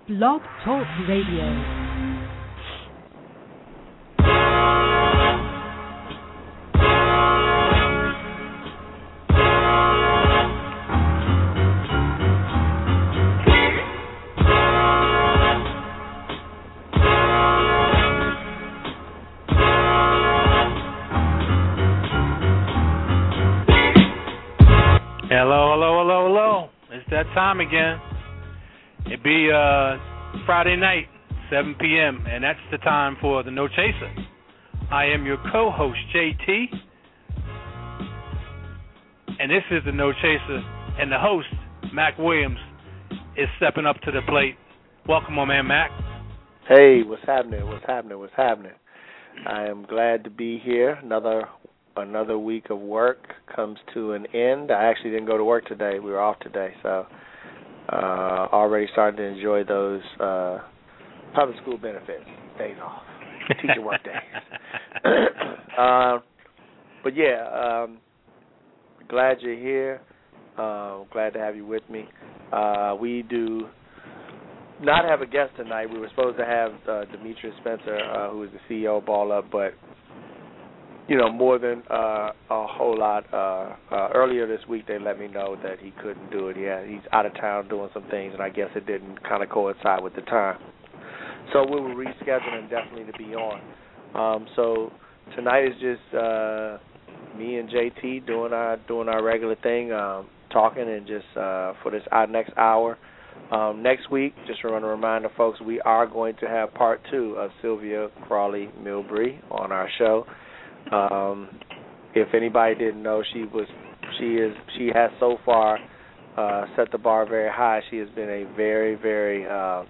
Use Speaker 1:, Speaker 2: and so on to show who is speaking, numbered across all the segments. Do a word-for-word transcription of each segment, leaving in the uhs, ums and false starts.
Speaker 1: Blog Talk Radio.
Speaker 2: Hello, hello, hello, hello. It's that time again. It be uh, Friday night, seven p.m., and that's the time for the No Chaser. I am your co-host, J T, and this is the No Chaser, and the host, Mac Williams, is stepping up to the plate. Welcome, my man, Mac.
Speaker 3: Hey, what's happening? What's happening? What's happening? I am glad to be here. Another Another week of work comes to an end. I actually didn't go to work today. We were off today, so uh, already starting to enjoy those uh, public school benefits, days off, teacher work days. uh, but yeah, um, glad you're here. Uh, glad to have you with me. Uh, we do not have a guest tonight. We were supposed to have uh, Demetrius Spencer, uh, who is the C E O of Ball Up, but you know, more than uh, a whole lot. Uh, uh, earlier this week, they let me know that he couldn't do it. Yeah, he's out of town doing some things, and I guess it didn't kind of coincide with the time. So we will reschedule and definitely to be on. Um, so tonight is just uh, me and J T doing our doing our regular thing, um, talking, and just uh, for this our next hour. Um, next week, just want to remind the folks, we are going to have part two of Sylvia Crawley Milbury on our show. Um, if anybody didn't know, she was, she is, she has so far uh, set the bar very high. She has been a very, very uh,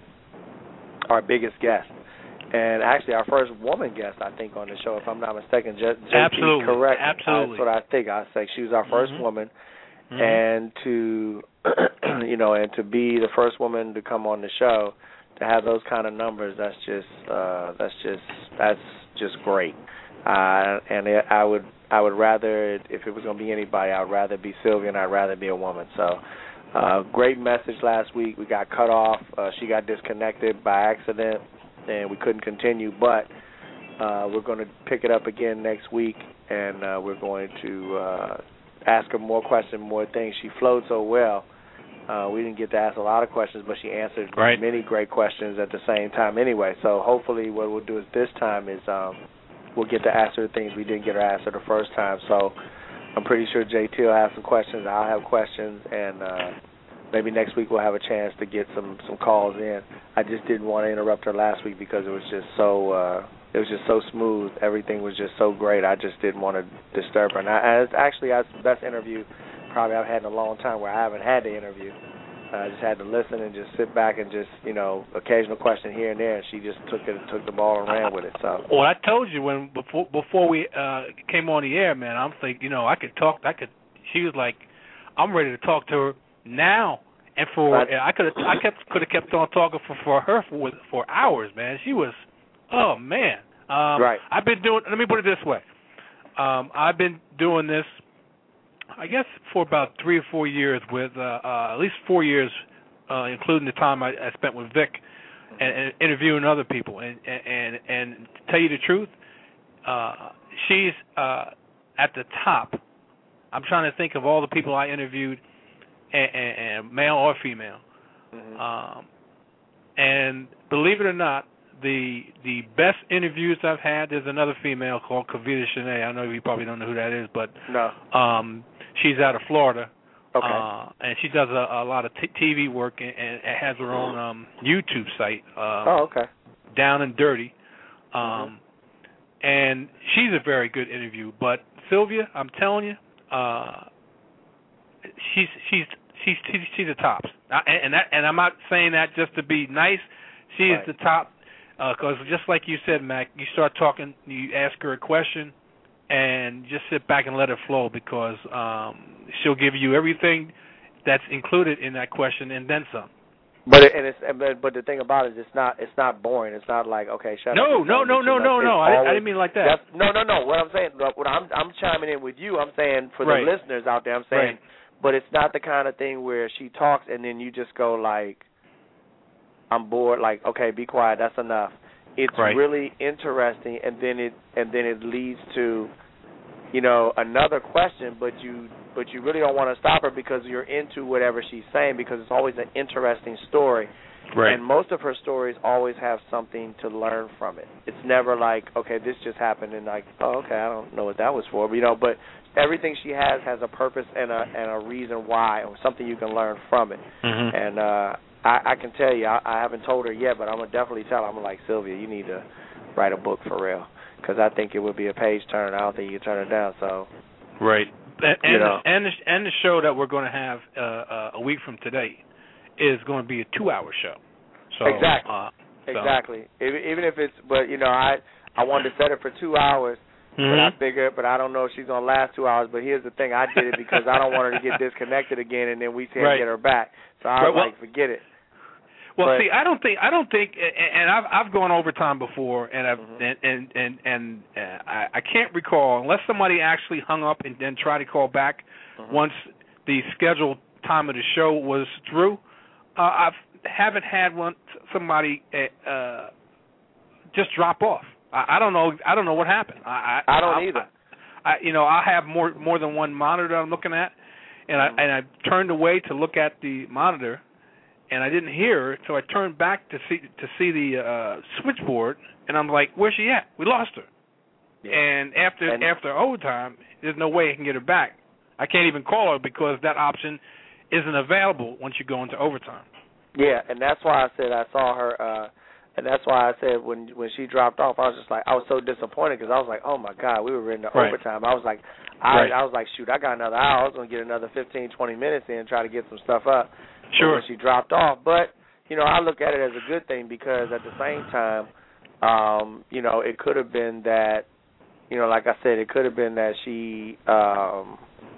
Speaker 3: our biggest guest, and actually our first woman guest, I think, on the show. If I'm not mistaken, J- J T,
Speaker 2: absolutely,
Speaker 3: correct?
Speaker 2: absolutely.
Speaker 3: That's what I think. I say she was our first
Speaker 2: mm-hmm.
Speaker 3: woman,
Speaker 2: mm-hmm.
Speaker 3: and to, you know, and to be the first woman to come on the show, to have those kind of numbers, that's just, uh, that's just, that's just great. Uh, and it, I would I would rather, if it was going to be anybody, I would rather be Sylvia, and I'd rather be a woman. So, uh, great message last week. We got cut off. Uh, she got disconnected by accident, and we couldn't continue. But uh, we're going to pick it up again next week, and uh, we're going to uh, ask her more questions, more things. She flowed so well. Uh, we didn't get to ask a lot of questions, but she answered
Speaker 2: right.
Speaker 3: many great questions at the same time anyway. So hopefully what we'll do is this time is um, – we'll get to ask her things we didn't get her asked her the first time. So I'm pretty sure J T will have some questions. I'll have questions, and uh, maybe next week we'll have a chance to get some, some calls in. I just didn't want to interrupt her last week because it was just so uh, it was just so smooth. Everything was just so great. I just didn't want to disturb her. And, I, and it's actually that's the best interview probably I've had in a long time where I haven't had the interview. I just had to listen and just sit back and just, you know, occasional question here and there, and she just took it, took the ball and ran with it. So.
Speaker 2: Well, I told you when before before we uh, came on the air, man. I'm thinking, you know, I could talk. I could. She was like, I'm ready to talk to her now, and for right. I could I kept could have kept on talking for for her for for hours, man. She was, oh man. Um,
Speaker 3: right.
Speaker 2: I've been doing. Let me put it this way. Um, I've been doing this, I guess, for about three or four years with, uh, uh, at least four years, uh, including the time I, I spent with Vic and, and interviewing other people. And, and, and to tell you the truth, uh, she's uh, at the top. I'm trying to think of all the people I interviewed, and, and, and male or female.
Speaker 3: Mm-hmm.
Speaker 2: Um, and believe it or not, the the best interviews I've had, there's another female called Kavita Shanae. I know you probably don't know who that is, but
Speaker 3: no.
Speaker 2: um, she's out of Florida.
Speaker 3: Okay.
Speaker 2: Uh, and she does a, a lot of t- T V work and, and has her own um, YouTube site. Uh,
Speaker 3: oh, okay.
Speaker 2: Down and Dirty. Um,
Speaker 3: mm-hmm.
Speaker 2: And she's a very good interview. But Sylvia, I'm telling you, uh, she's she's she's she's, she's the top. I, and that, and I'm not saying that just to be nice. She
Speaker 3: right.
Speaker 2: is the top. Because uh, just like you said, Mac, you start talking, you ask her a question, and just sit back and let it flow because um, she'll give you everything that's included in that question and then some.
Speaker 3: But it, and it's but, but the thing about it is, it's not it's not boring. It's not like okay, shut
Speaker 2: no,
Speaker 3: up.
Speaker 2: No, no, no, no, no, no. I, I didn't mean like that.
Speaker 3: No, no, no. What I'm saying, what I'm I'm chiming in with you. I'm saying for
Speaker 2: right.
Speaker 3: the listeners out there, I'm saying,
Speaker 2: right.
Speaker 3: but it's not the kind of thing where she talks and then you just go like, I'm bored. Like, okay, be quiet. That's enough. It's
Speaker 2: right.
Speaker 3: really interesting, and then it and then it leads to, you know, another question. But you but you really don't want to stop her because you're into whatever she's saying because it's always an interesting story.
Speaker 2: Right.
Speaker 3: And most of her stories always have something to learn from it. It's never like, okay, this just happened, and like, oh, okay, I don't know what that was for, but, you know. But everything she has has a purpose and a and a reason why, or something you can learn from it.
Speaker 2: Mm-hmm.
Speaker 3: And uh, I, I can tell you, I, I haven't told her yet, but I'm gonna definitely tell her. I'm like, Sylvia, you need to write a book for real, because I think it would be a page turner. I don't think you can turn it down. So.
Speaker 2: Right. And
Speaker 3: you
Speaker 2: and,
Speaker 3: know.
Speaker 2: the, and, the, and the show that we're going to have uh, uh, a week from today is going to be a two-hour show. So,
Speaker 3: exactly.
Speaker 2: Uh, so.
Speaker 3: Exactly. Even if it's, but you know, I I wanted to set it for two hours,
Speaker 2: mm-hmm.
Speaker 3: but I figured, but I don't know if she's gonna last two hours. But here's the thing: I did it because I don't want her to get disconnected again, and then we can't
Speaker 2: right.
Speaker 3: get her back. So I was
Speaker 2: right, well,
Speaker 3: like, forget it.
Speaker 2: Well,
Speaker 3: but,
Speaker 2: see, I don't think I don't think, and I've I've gone overtime before, and I've
Speaker 3: mm-hmm.
Speaker 2: and and and, and uh, I, I can't recall unless somebody actually hung up and then tried to call back mm-hmm. once the scheduled time of the show was through. Uh, I've haven't had one somebody uh, just drop off. I, I don't know. I don't know what happened. I
Speaker 3: I, I don't
Speaker 2: I,
Speaker 3: either.
Speaker 2: I, I, you know, I have more more than one monitor that I'm looking at, and
Speaker 3: mm-hmm.
Speaker 2: I and I turned away to look at the monitor, and I didn't hear her, so I turned back to see to see the uh, switchboard, and I'm like, "Where's she at? We lost her." Yeah. And after
Speaker 3: and,
Speaker 2: after overtime, there's no way I can get her back. I can't even call her because that option isn't available once you go into overtime.
Speaker 3: Yeah, and that's why I said I saw her, uh, and that's why I said when when she dropped off, I was just like, I was so disappointed because I was like, oh my God, we were in the
Speaker 2: right.
Speaker 3: overtime. I was like, I,
Speaker 2: right.
Speaker 3: I was like, shoot, I got another hour. I was gonna get another fifteen, twenty minutes in and try to get some stuff up.
Speaker 2: Sure.
Speaker 3: When she dropped off, but you know, I look at it as a good thing because at the same time, um, you know, it could have been that, you know, like I said, it could have been that she, um,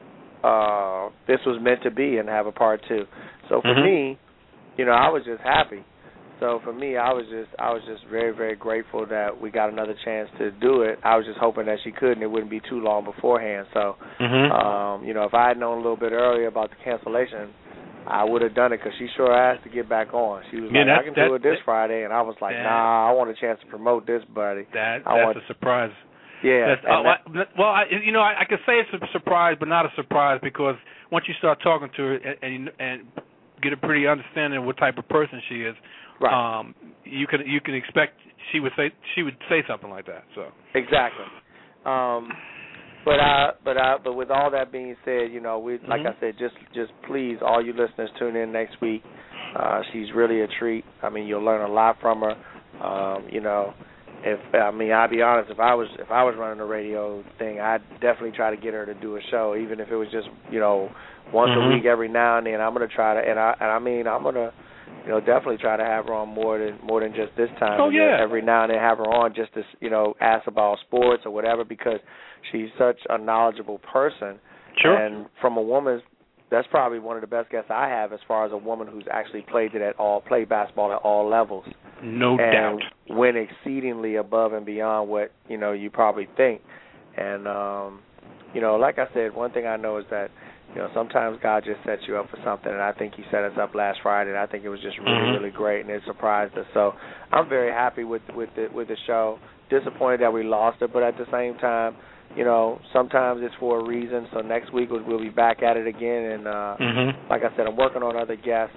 Speaker 3: uh, this was meant to be and have a part two. So for
Speaker 2: mm-hmm.
Speaker 3: me. You know, I was just happy. So for me, I was just, I was just very, very grateful that we got another chance to do it. I was just hoping that she could, and it wouldn't be too long beforehand. So,
Speaker 2: mm-hmm.
Speaker 3: um, you know, if I had known a little bit earlier about the cancellation, I would have done it because she sure asked to get back on. She was
Speaker 2: yeah,
Speaker 3: like, I can
Speaker 2: that,
Speaker 3: do it this
Speaker 2: that,
Speaker 3: Friday, and I was like,
Speaker 2: that,
Speaker 3: Nah, I want a chance to promote this, buddy.
Speaker 2: That,
Speaker 3: I
Speaker 2: that's
Speaker 3: want,
Speaker 2: a surprise.
Speaker 3: Yeah.
Speaker 2: Uh,
Speaker 3: that,
Speaker 2: well, I, you know, I, I could say it's a surprise, but not a surprise because once you start talking to her and and, and get a pretty understanding of what type of person she is,
Speaker 3: right.
Speaker 2: um, you can you can expect she would say she would say something like that. So
Speaker 3: exactly. Um, but I, but I, but with all that being said, you know, we like
Speaker 2: mm-hmm.
Speaker 3: I said, just just please, all you listeners, tune in next week. Uh, she's really a treat. I mean, you'll learn a lot from her. Um, you know, if I mean, I'll be honest, if I was if I was running a radio thing, I'd definitely try to get her to do a show, even if it was just, you know, once
Speaker 2: mm-hmm.
Speaker 3: a week, every now and then. I'm gonna try to, and I and I mean, I'm gonna, you know, definitely try to have her on more than more than just this time.
Speaker 2: Oh yeah.
Speaker 3: Every now and then, have her on just to, you know, ask about sports or whatever, because she's such a knowledgeable person.
Speaker 2: Sure.
Speaker 3: And from a woman's, that's probably one of the best guests I have as far as a woman who's actually played it at all, played basketball at all levels.
Speaker 2: No
Speaker 3: and
Speaker 2: doubt.
Speaker 3: Went exceedingly above and beyond what, you know, you probably think. And, um, you know, like I said, one thing I know is that, you know, sometimes God just sets you up for something, and I think he set us up last Friday, and I think it was just really,
Speaker 2: mm-hmm.
Speaker 3: really great, and it surprised us. So I'm very happy with with the, with the show. Disappointed that we lost it, but at the same time, you know, sometimes it's for a reason. So next week we'll, we'll be back at it again, and uh,
Speaker 2: mm-hmm.
Speaker 3: like I said, I'm working on other guests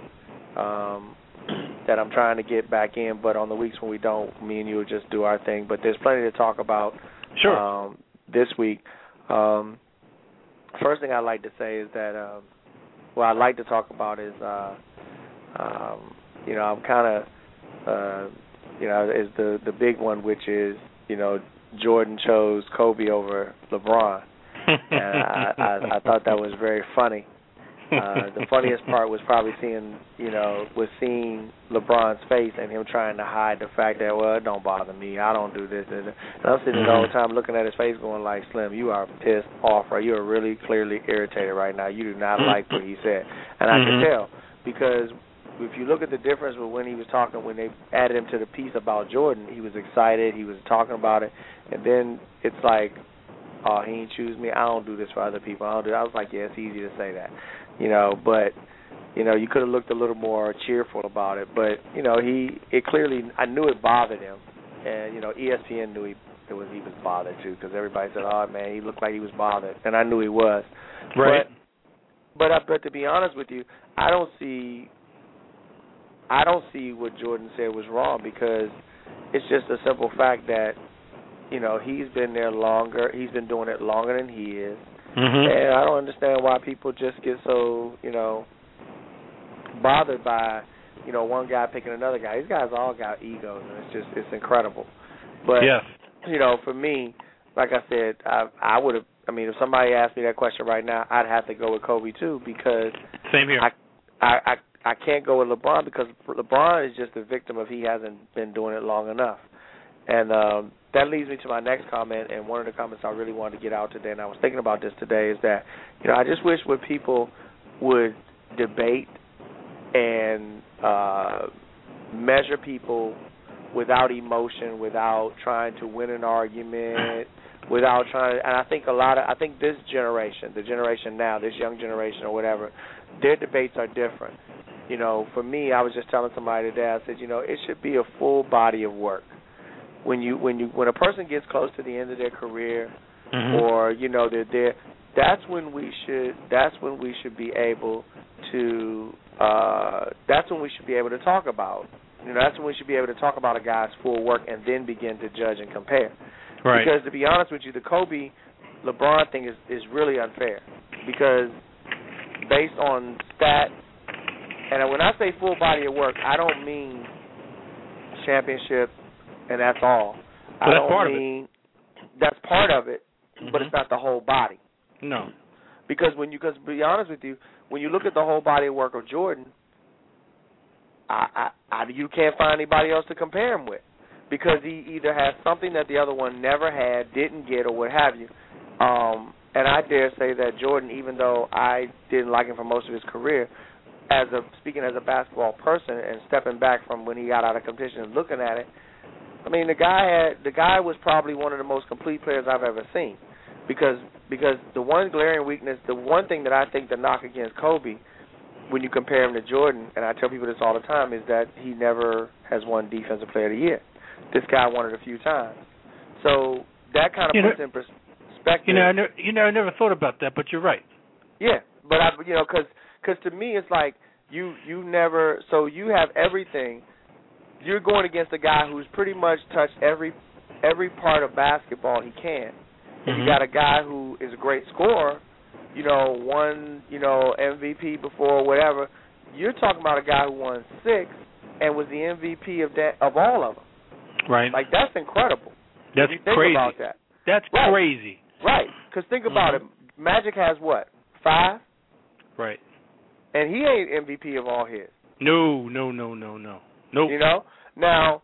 Speaker 3: um, that I'm trying to get back in, but on the weeks when we don't, me and you will just do our thing. But there's plenty to talk about
Speaker 2: sure.
Speaker 3: um, this week. Um, first thing I'd like to say is that um, what I'd like to talk about is, uh, um, you know, I'm kind of, uh, you know, is the, the big one, which is, you know, Jordan chose Kobe over LeBron. And I, I, I thought that was very funny. Uh, the funniest part was probably seeing, you know, was seeing LeBron's face and him trying to hide the fact that, well, it don't bother me. I don't do this. And I'm sitting there the whole time looking at his face going like, Slim, you are pissed off, right? You are really clearly irritated right now. You do not like what he said. And I can tell, because if you look at the difference with when he was talking, when they added him to the piece about Jordan, he was excited. He was talking about it. And then it's like, oh, he ain't choose me. I don't do this for other people. I don't do that. I was like, yeah, it's easy to say that. You know, but you know, you could have looked a little more cheerful about it. But you know, he it clearly, I knew it bothered him, and you know, E S P N knew he it was he was bothered too, because everybody said, "Oh man, he looked like he was bothered," and I knew he was.
Speaker 2: Right.
Speaker 3: But but, I, but to be honest with you, I don't see I don't see what Jordan said was wrong, because it's just a simple fact that, you know, he's been there longer. He's been doing it longer than he is.
Speaker 2: Mm-hmm.
Speaker 3: And I don't understand why people just get so, you know, bothered by, you know, one guy picking another guy. These guys all got egos, and it's just, it's incredible. But,
Speaker 2: yes.
Speaker 3: you know, for me, like I said, I, I would have, I mean, if somebody asked me that question right now, I'd have to go with Kobe too, because
Speaker 2: Same here.
Speaker 3: I, I, I, I can't go with LeBron, because LeBron is just a victim of he hasn't been doing it long enough. And um, that leads me to my next comment, and one of the comments I really wanted to get out today, and I was thinking about this today, is that, you know, I just wish when people would debate and uh, measure people without emotion, without trying to win an argument, without trying to, and I think a lot of, I think this generation, the generation now, this young generation or whatever, their debates are different. You know, for me, I was just telling somebody today, I said, you know, it should be a full body of work. When you when you when a person gets close to the end of their career, mm-hmm. or you know they're there, that's when we should that's when we should be able to uh, that's when we should be able to talk about. You know, that's when we should be able to talk about a guy's full work and then begin to judge and compare.
Speaker 2: Right.
Speaker 3: Because to be honest with you, the Kobe LeBron thing is, is really unfair, because based on stats, and when I say full body of work, I don't mean championship and that's all.
Speaker 2: Well,
Speaker 3: I
Speaker 2: that's
Speaker 3: don't
Speaker 2: part
Speaker 3: mean
Speaker 2: of it.
Speaker 3: That's part of it,
Speaker 2: mm-hmm.
Speaker 3: but it's not the whole body.
Speaker 2: No.
Speaker 3: Because when you, because to be honest with you, when you look at the whole body of work of Jordan, I, I, I, you can't find anybody else to compare him with, because he either has something that the other one never had, didn't get, or what have you. Um, and I dare say that Jordan, even though I didn't like him for most of his career, as a speaking as a basketball person and stepping back from when he got out of competition and looking at it, I mean, the guy had the guy was probably one of the most complete players I've ever seen, because because the one glaring weakness, the one thing that I think the knock against Kobe, when you compare him to Jordan, and I tell people this all the time, is that he never has won Defensive Player of the Year. This guy won it a few times, so that kind of
Speaker 2: you
Speaker 3: puts
Speaker 2: know,
Speaker 3: in perspective.
Speaker 2: You know, I never, you know, I never thought about that, but you're right.
Speaker 3: Yeah, but I, you know, because because to me it's like you you never, so you have everything. You're going against a guy who's pretty much touched every every part of basketball he can. And mm-hmm. you got a guy who is a great scorer, you know, won, you know, M V P before, whatever. You're talking about a guy who won six and was the M V P of that of all of them.
Speaker 2: Right.
Speaker 3: Like, that's incredible.
Speaker 2: That's
Speaker 3: if you think
Speaker 2: crazy.
Speaker 3: about that.
Speaker 2: That's
Speaker 3: right.
Speaker 2: crazy.
Speaker 3: Right. Because think about mm-hmm. it. Magic has what? Five?
Speaker 2: Right.
Speaker 3: And he ain't M V P of all his.
Speaker 2: No, no, no, no, no. Nope.
Speaker 3: You know? Now,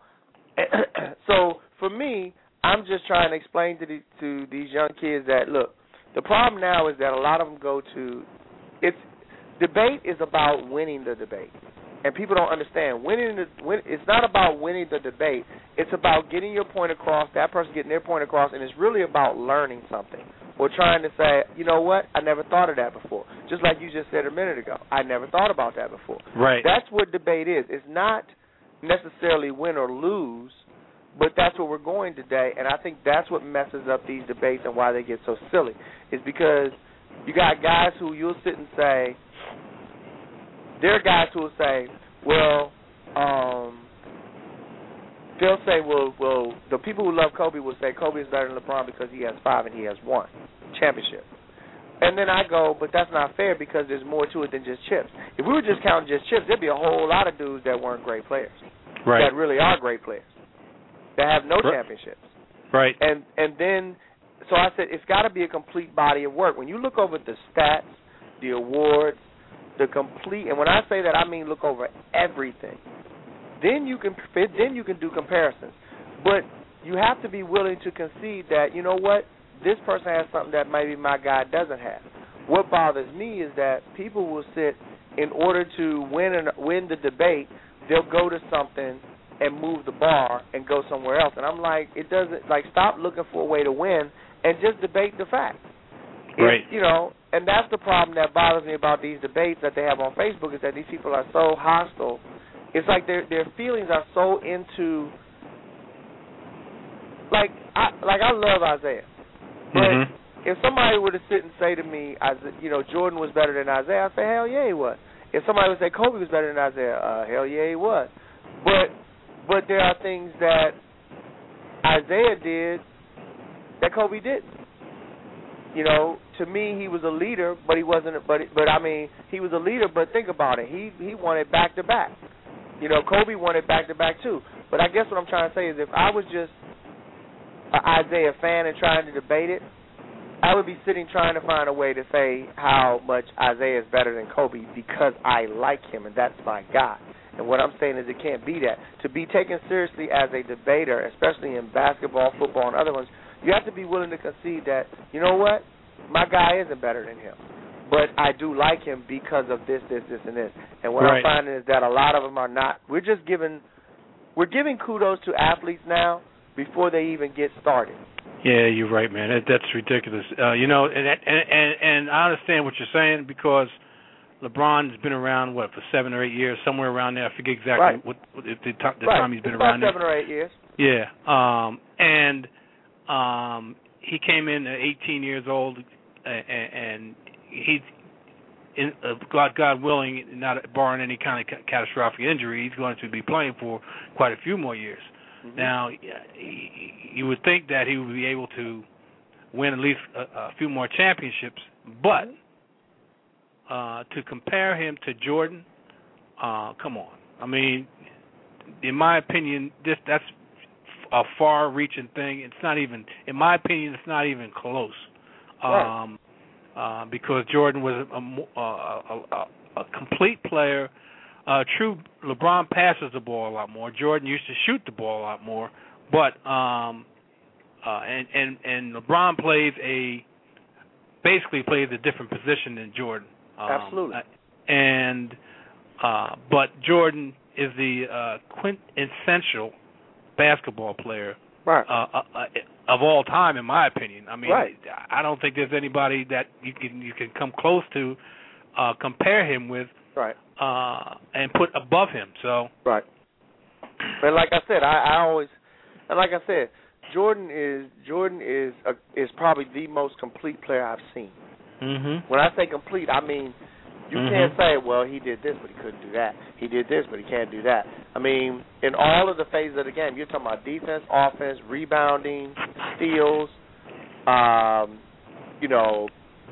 Speaker 3: so for me, I'm just trying to explain to, the, to these young kids that, look, the problem now is that a lot of them go to, it's, debate is about winning the debate. And people don't understand. Winning the, win, it's not about winning the debate. It's about getting your point across, that person getting their point across, and it's really about learning something. Or trying to say, you know what, I never thought of that before. Just like you just said a minute ago. I never thought about that before.
Speaker 2: Right.
Speaker 3: That's what debate is. It's not necessarily win or lose, but that's what we're going today, and I think that's what messes up these debates and why they get so silly, is because you got guys who you'll sit and say, there are guys who will say, well, um, they'll say, well, well, the people who love Kobe will say Kobe is better than LeBron because he has five and he has one championship. And then I go, but that's not fair because there's more to it than just chips. If we were just counting just chips, there'd be a whole lot of dudes that weren't great players,
Speaker 2: right.
Speaker 3: that really are great players, that have no
Speaker 2: right.
Speaker 3: championships.
Speaker 2: Right.
Speaker 3: And and then, so I said, it's got to be a complete body of work. When you look over the stats, the awards, the complete, and when I say that, I mean look over everything. Then you can then you can do comparisons. But you have to be willing to concede that, you know what, this person has something that maybe my guy doesn't have. What bothers me is that people will sit, in order to win an, win the debate, they'll go to something and move the bar and go somewhere else. And I'm like, it doesn't, like, stop looking for a way to win and just debate the facts.
Speaker 2: Right.
Speaker 3: If, you know, and that's the problem that bothers me about these debates that they have on Facebook is that these people are so hostile. It's like their their feelings are so into, like I like I love Isaiah, but
Speaker 2: mm-hmm.
Speaker 3: if somebody were to sit and say to me, you know, Jordan was better than Isaiah, I'd say hell yeah he was. If somebody would say Kobe was better than Isaiah, uh, hell yeah he was. But but there are things that Isaiah did that Kobe didn't. You know, to me, he was a leader, but he wasn't. But but I mean, he was a leader. But think about it. He he won it back to back. You know, Kobe won it back to back too. But I guess what I'm trying to say is, if I was just an Isaiah fan and trying to debate it, I would be sitting trying to find a way to say how much Isaiah is better than Kobe because I like him and that's my guy. And what I'm saying is it can't be that. To be taken seriously as a debater, especially in basketball, football, and other ones, you have to be willing to concede that, you know what, my guy isn't better than him. But I do like him because of this, this, this, and this. And what
Speaker 2: right.
Speaker 3: I'm finding is that a lot of them are not. We're just giving, we're giving kudos to athletes now before they even get started.
Speaker 2: Yeah, you're right, man. That, that's ridiculous. Uh, you know, and, and and and I understand what you're saying because LeBron's been around what for seven or eight years, somewhere around there. I forget exactly
Speaker 3: right.
Speaker 2: what, what the, the, the
Speaker 3: right.
Speaker 2: time he's been
Speaker 3: it's
Speaker 2: around.
Speaker 3: About seven
Speaker 2: there.
Speaker 3: or eight years.
Speaker 2: Yeah, um, and um, he came in at eighteen years old, and, and he, in, uh, God, God willing, not barring any kind of ca- catastrophic injury, he's going to be playing for quite a few more years. Mm-hmm. Now, you would think that he would be able to win at least a, a few more championships, but uh, to compare him to Jordan, uh, come on. I mean, in my opinion, this that's a far-reaching thing. It's not even, in my opinion, it's not even close.
Speaker 3: Right.
Speaker 2: Um, uh, because Jordan was a, a, a, a complete player. Uh, true, LeBron passes the ball a lot more. Jordan used to shoot the ball a lot more, but um, uh, and and and LeBron plays a basically plays a different position than Jordan. Um,
Speaker 3: Absolutely.
Speaker 2: And uh, but Jordan is the uh, quintessential basketball player,
Speaker 3: right.
Speaker 2: uh, uh, of all time, in my opinion. I mean,
Speaker 3: right.
Speaker 2: I don't think there's anybody that you can you can come close to uh, compare him with.
Speaker 3: Right.
Speaker 2: Uh, and put above him. So
Speaker 3: right. And like I said, I, I always, and like I said, Jordan is Jordan is a, is probably the most complete player I've seen.
Speaker 2: Mm-hmm.
Speaker 3: When I say complete, I mean you
Speaker 2: mm-hmm.
Speaker 3: can't say, well, he did this, but he couldn't do that. He did this, but he can't do that. I mean, in all of the phases of the game, you're talking about defense, offense, rebounding, steals, um, you know,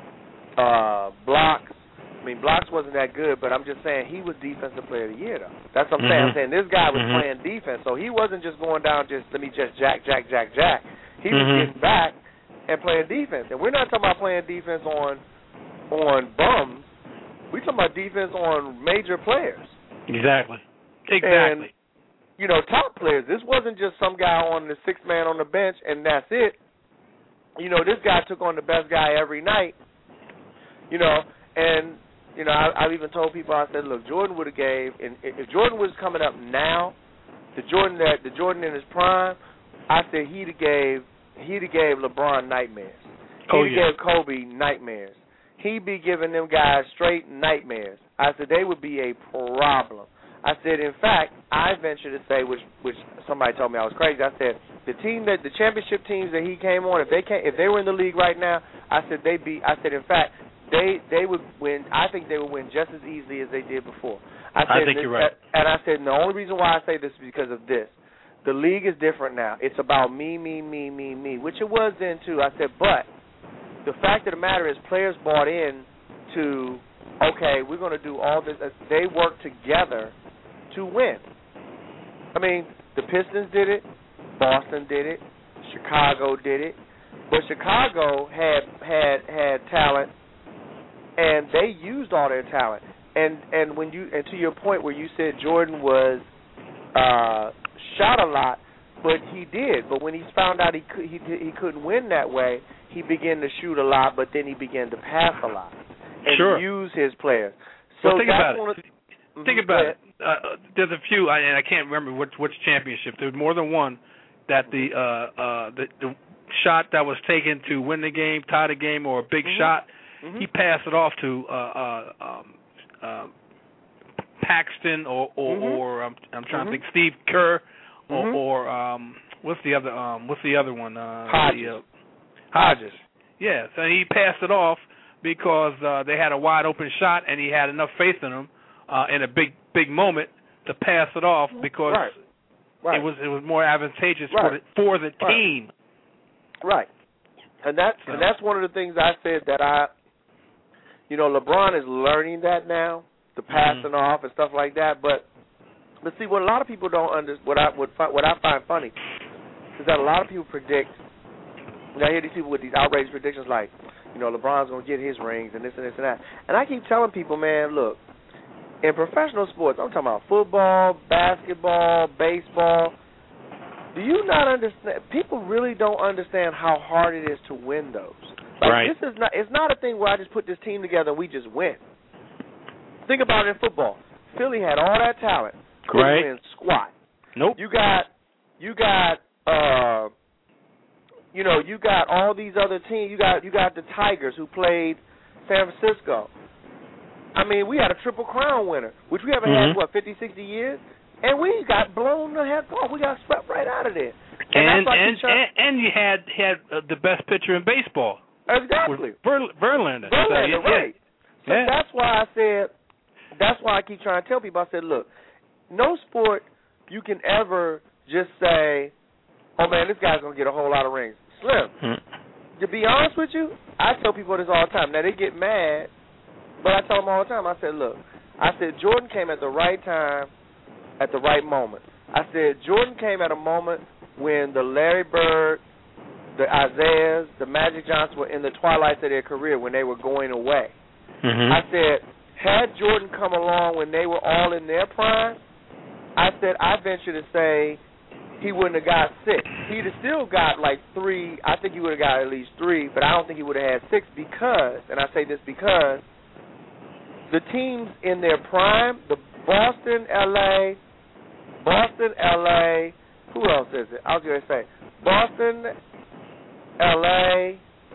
Speaker 3: uh, blocks. I mean, blocks wasn't that good, but I'm just saying he was Defensive Player of the Year, though. That's what I'm
Speaker 2: mm-hmm.
Speaker 3: saying. I'm saying this guy was
Speaker 2: mm-hmm.
Speaker 3: playing defense, so he wasn't just going down just, let me just jack, jack, jack, jack. He
Speaker 2: mm-hmm.
Speaker 3: was getting back and playing defense. And we're not talking about playing defense on on bums. We're talking about defense on major players.
Speaker 2: Exactly. Exactly.
Speaker 3: And, you know, top players. This wasn't just some guy on the sixth man on the bench and that's it. You know, this guy took on the best guy every night, you know, and You know, I, I've even told people, I said, look, Jordan would have gave, and if Jordan was coming up now, the Jordan that the Jordan in his prime, I said he'd have gave he'd have gave LeBron nightmares. He'd
Speaker 2: oh,
Speaker 3: have
Speaker 2: yeah.
Speaker 3: gave Kobe nightmares. He'd be giving them guys straight nightmares. I said they would be a problem. I said, in fact, I venture to say, which which somebody told me I was crazy. I said the team that the championship teams that he came on, if they came, if they were in the league right now, I said they'd be. I said, in fact. They they would win. I think they would win just as easily as they did before. I, said
Speaker 2: I think
Speaker 3: this,
Speaker 2: you're right.
Speaker 3: And I said, and the only reason why I say this is because of this. The league is different now. It's about me, me, me, me, me, which it was then too. I said, but the fact of the matter is players bought in to, okay, we're going to do all this. They work together to win. I mean, the Pistons did it. Boston did it. Chicago did it. But Chicago had had had talent. And they used all their talent. And and when you and to your point where you said Jordan was uh, shot a lot, but he did. But when he found out he could, he he couldn't win that way, he began to shoot a lot. But then he began to pass a lot and
Speaker 2: sure.
Speaker 3: use his players. So
Speaker 2: well, think about
Speaker 3: it.
Speaker 2: it. Mm-hmm. Think about it. Uh, there's a few, and I can't remember which which championship. There's more than one that the uh, uh, the, the shot that was taken to win the game, tie the game, or a big
Speaker 3: mm-hmm.
Speaker 2: shot.
Speaker 3: Mm-hmm.
Speaker 2: he passed it off to uh, uh, um, uh, Paxton or or,
Speaker 3: mm-hmm.
Speaker 2: or um, I'm trying
Speaker 3: mm-hmm.
Speaker 2: to think Steve Kerr or,
Speaker 3: mm-hmm.
Speaker 2: or um, what's the other um, what's the other one? Uh,
Speaker 3: Hodges.
Speaker 2: The, uh,
Speaker 3: Hodges.
Speaker 2: Yeah, so he passed it off because uh, they had a wide open shot and he had enough faith in him uh, in a big big moment to pass it off because
Speaker 3: right. Right.
Speaker 2: it was it was more advantageous
Speaker 3: right.
Speaker 2: for the for the
Speaker 3: right.
Speaker 2: team.
Speaker 3: Right. And that's
Speaker 2: so.
Speaker 3: and that's one of the things I said that I, you know, LeBron is learning that now, the passing
Speaker 2: mm-hmm.
Speaker 3: off and stuff like that. But but see, what a lot of people don't understand, what I what, what I find funny, is that a lot of people predict. And I hear these people with these outrageous predictions like, you know, LeBron's gonna get his rings and this and this and that. And I keep telling people, man, look, in professional sports, I'm talking about football, basketball, baseball. Do you not understand? People really don't understand how hard it is to win those. Like,
Speaker 2: right.
Speaker 3: This is not. It's not a thing where I just put this team together and we just win. Think about it in football. Philly had all that talent. Couldn't
Speaker 2: right.
Speaker 3: win squat.
Speaker 2: Nope.
Speaker 3: You got. You got. Uh, you know. You got all these other teams. You got. You got the Tigers who played San Francisco. I mean, we had a Triple Crown winner, which we haven't
Speaker 2: mm-hmm.
Speaker 3: had, what, fifty, sixty years? And we got blown the heck off. We got swept right out of there.
Speaker 2: And
Speaker 3: and
Speaker 2: and, and, and you had had uh, the best pitcher in baseball.
Speaker 3: Exactly.
Speaker 2: Ver- Verlander.
Speaker 3: Verlander,
Speaker 2: so,
Speaker 3: right.
Speaker 2: Yeah.
Speaker 3: So
Speaker 2: yeah.
Speaker 3: that's why I said, that's why I keep trying to tell people, I said, look, no sport you can ever just say, oh, man, this guy's going to get a whole lot of rings. Slim.
Speaker 2: Hmm.
Speaker 3: To be honest with you, I tell people this all the time. Now, they get mad, but I tell them all the time, I said, look, I said, Jordan came at the right time, at the right moment. I said, Jordan came at a moment when the Larry Bird, the Isaiahs, the Magic Johnson were in the twilight of their career, when they were going away.
Speaker 2: Mm-hmm.
Speaker 3: I said, had Jordan come along when they were all in their prime, I said, I venture to say he wouldn't have got six. He'd have still got like three. I think he would have got at least three, but I don't think he would have had six because, and I say this because, the teams in their prime, the Boston, L A, Boston, L A, who else is it? I was going to say Boston, L A,